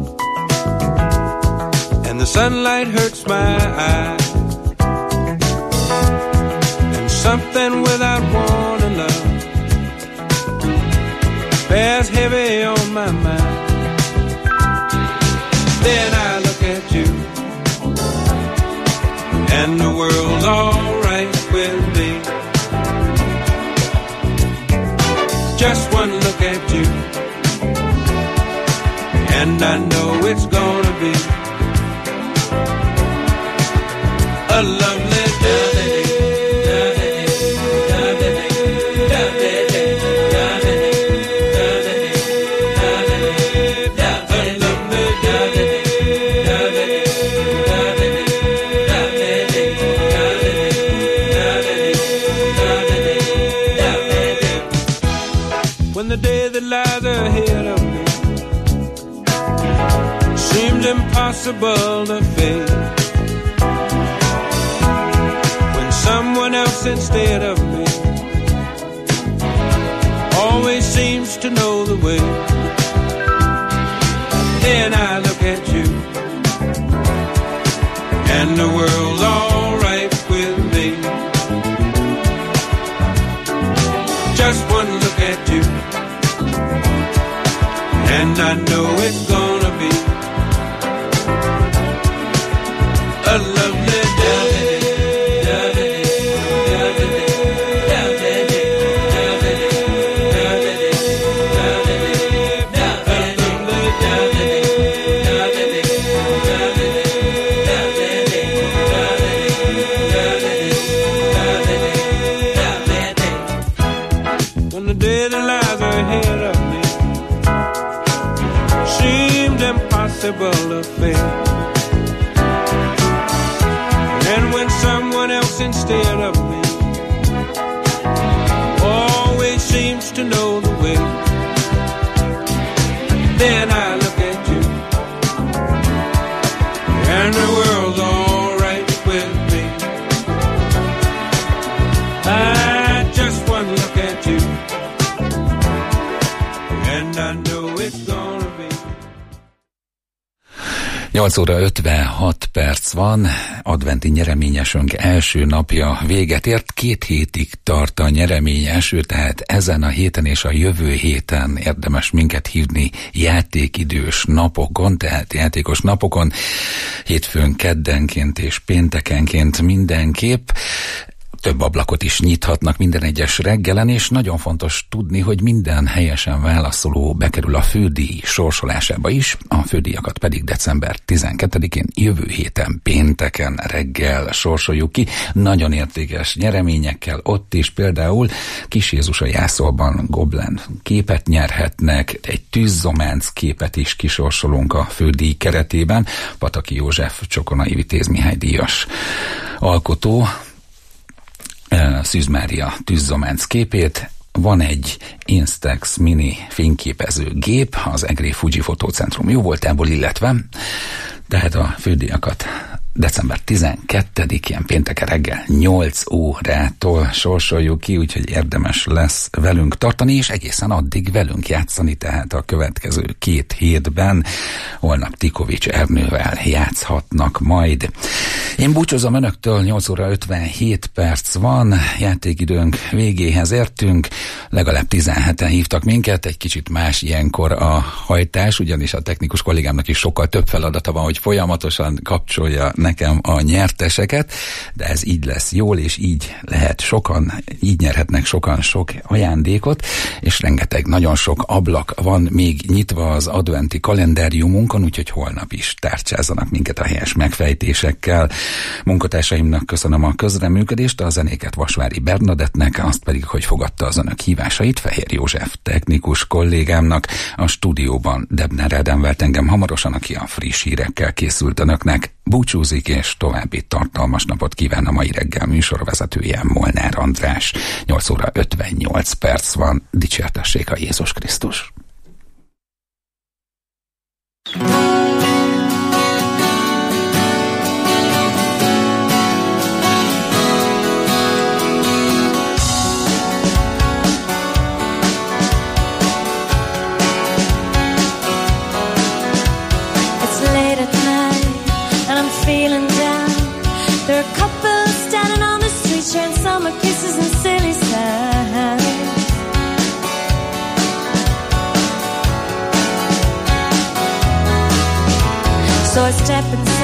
and the sunlight hurts my eyes, and something without warning, love, bears heavy on my mind. Then I look at you, and the world's alright with me. Just one look at you, and I know it's gonna be a lovely day. When the day that lies ahead of me seems impossible to face, when someone else instead of me always seems to know the way, then I look at you, and the world's alright with me. Just one look at you, and I know it's gonna be a lovely day. When the day that lies ahead of me seemed impossible to face, and when someone else instead of me always seems to know the way, way. Then I look at you, and the world's all right with me. I just one look at you, and I know it's gonna be. nyolc óra ötvenhat perc van, adventi nyereményesünk első napja véget ért, két hétig tart a nyereményeső, tehát ezen a héten és a jövő héten érdemes minket hívni játékidős napokon, tehát játékos napokon, hétfőn, keddenként és péntekenként mindenképp. Több ablakot is nyithatnak minden egyes reggelen, és nagyon fontos tudni, hogy minden helyesen válaszoló bekerül a fődíj sorsolásába is, a fődíjakat pedig december tizenkettedikén, jövő héten pénteken reggel sorsoljuk ki. Nagyon értékes nyereményekkel, ott is például Kis Jézus a jászolban Goblen képet nyerhetnek, egy tűzzománc képet is kisorsolunk a fődíj keretében. Pataki József Csokonai Vitéz Mihály díjas alkotó Szűz Mária tűzzománc képét. Van egy Instax mini fényképező gép az Egri Fuji Fotócentrum jó voltából, illetve tehát a fődíjakat december tizenkettedikén pénteken reggel nyolc órától sorsoljuk ki, úgyhogy érdemes lesz velünk tartani, és egészen addig velünk játszani, tehát a következő két hétben holnap Tikovics Ernővel játszhatnak majd. Én búcsúzom önöktől, nyolc óra ötvenhét perc van, játékidőnk végéhez értünk, legalább tizenheten hívtak minket, egy kicsit más ilyenkor a hajtás, ugyanis a technikus kollégámnak is sokkal több feladata van, hogy folyamatosan kapcsolja nekem a nyerteseket, de ez így lesz jól, és így lehet sokan, így nyerhetnek sokan sok ajándékot, és rengeteg, nagyon sok ablak van még nyitva az adventi kalendáriumunkon, úgyhogy holnap is tárcsázzanak minket a helyes megfejtésekkel. Munkatársaimnak köszönöm a közreműködést, a zenéket Vasvári Bernadettnek, azt pedig, hogy fogadta az önök hívásait, Fehér József technikus kollégámnak, a stúdióban Debner Ádám vált engem hamarosan, aki a friss hírekkel készült önöknek. Búcsúzik, és további tartalmas napot kíván a mai reggel műsorvezetője, Molnár András. nyolc óra ötvennyolc perc van, dicsértessék a Jézus Krisztus. Feeling down. There are couples standing on the street sharing summer kisses and silly signs. So I step inside.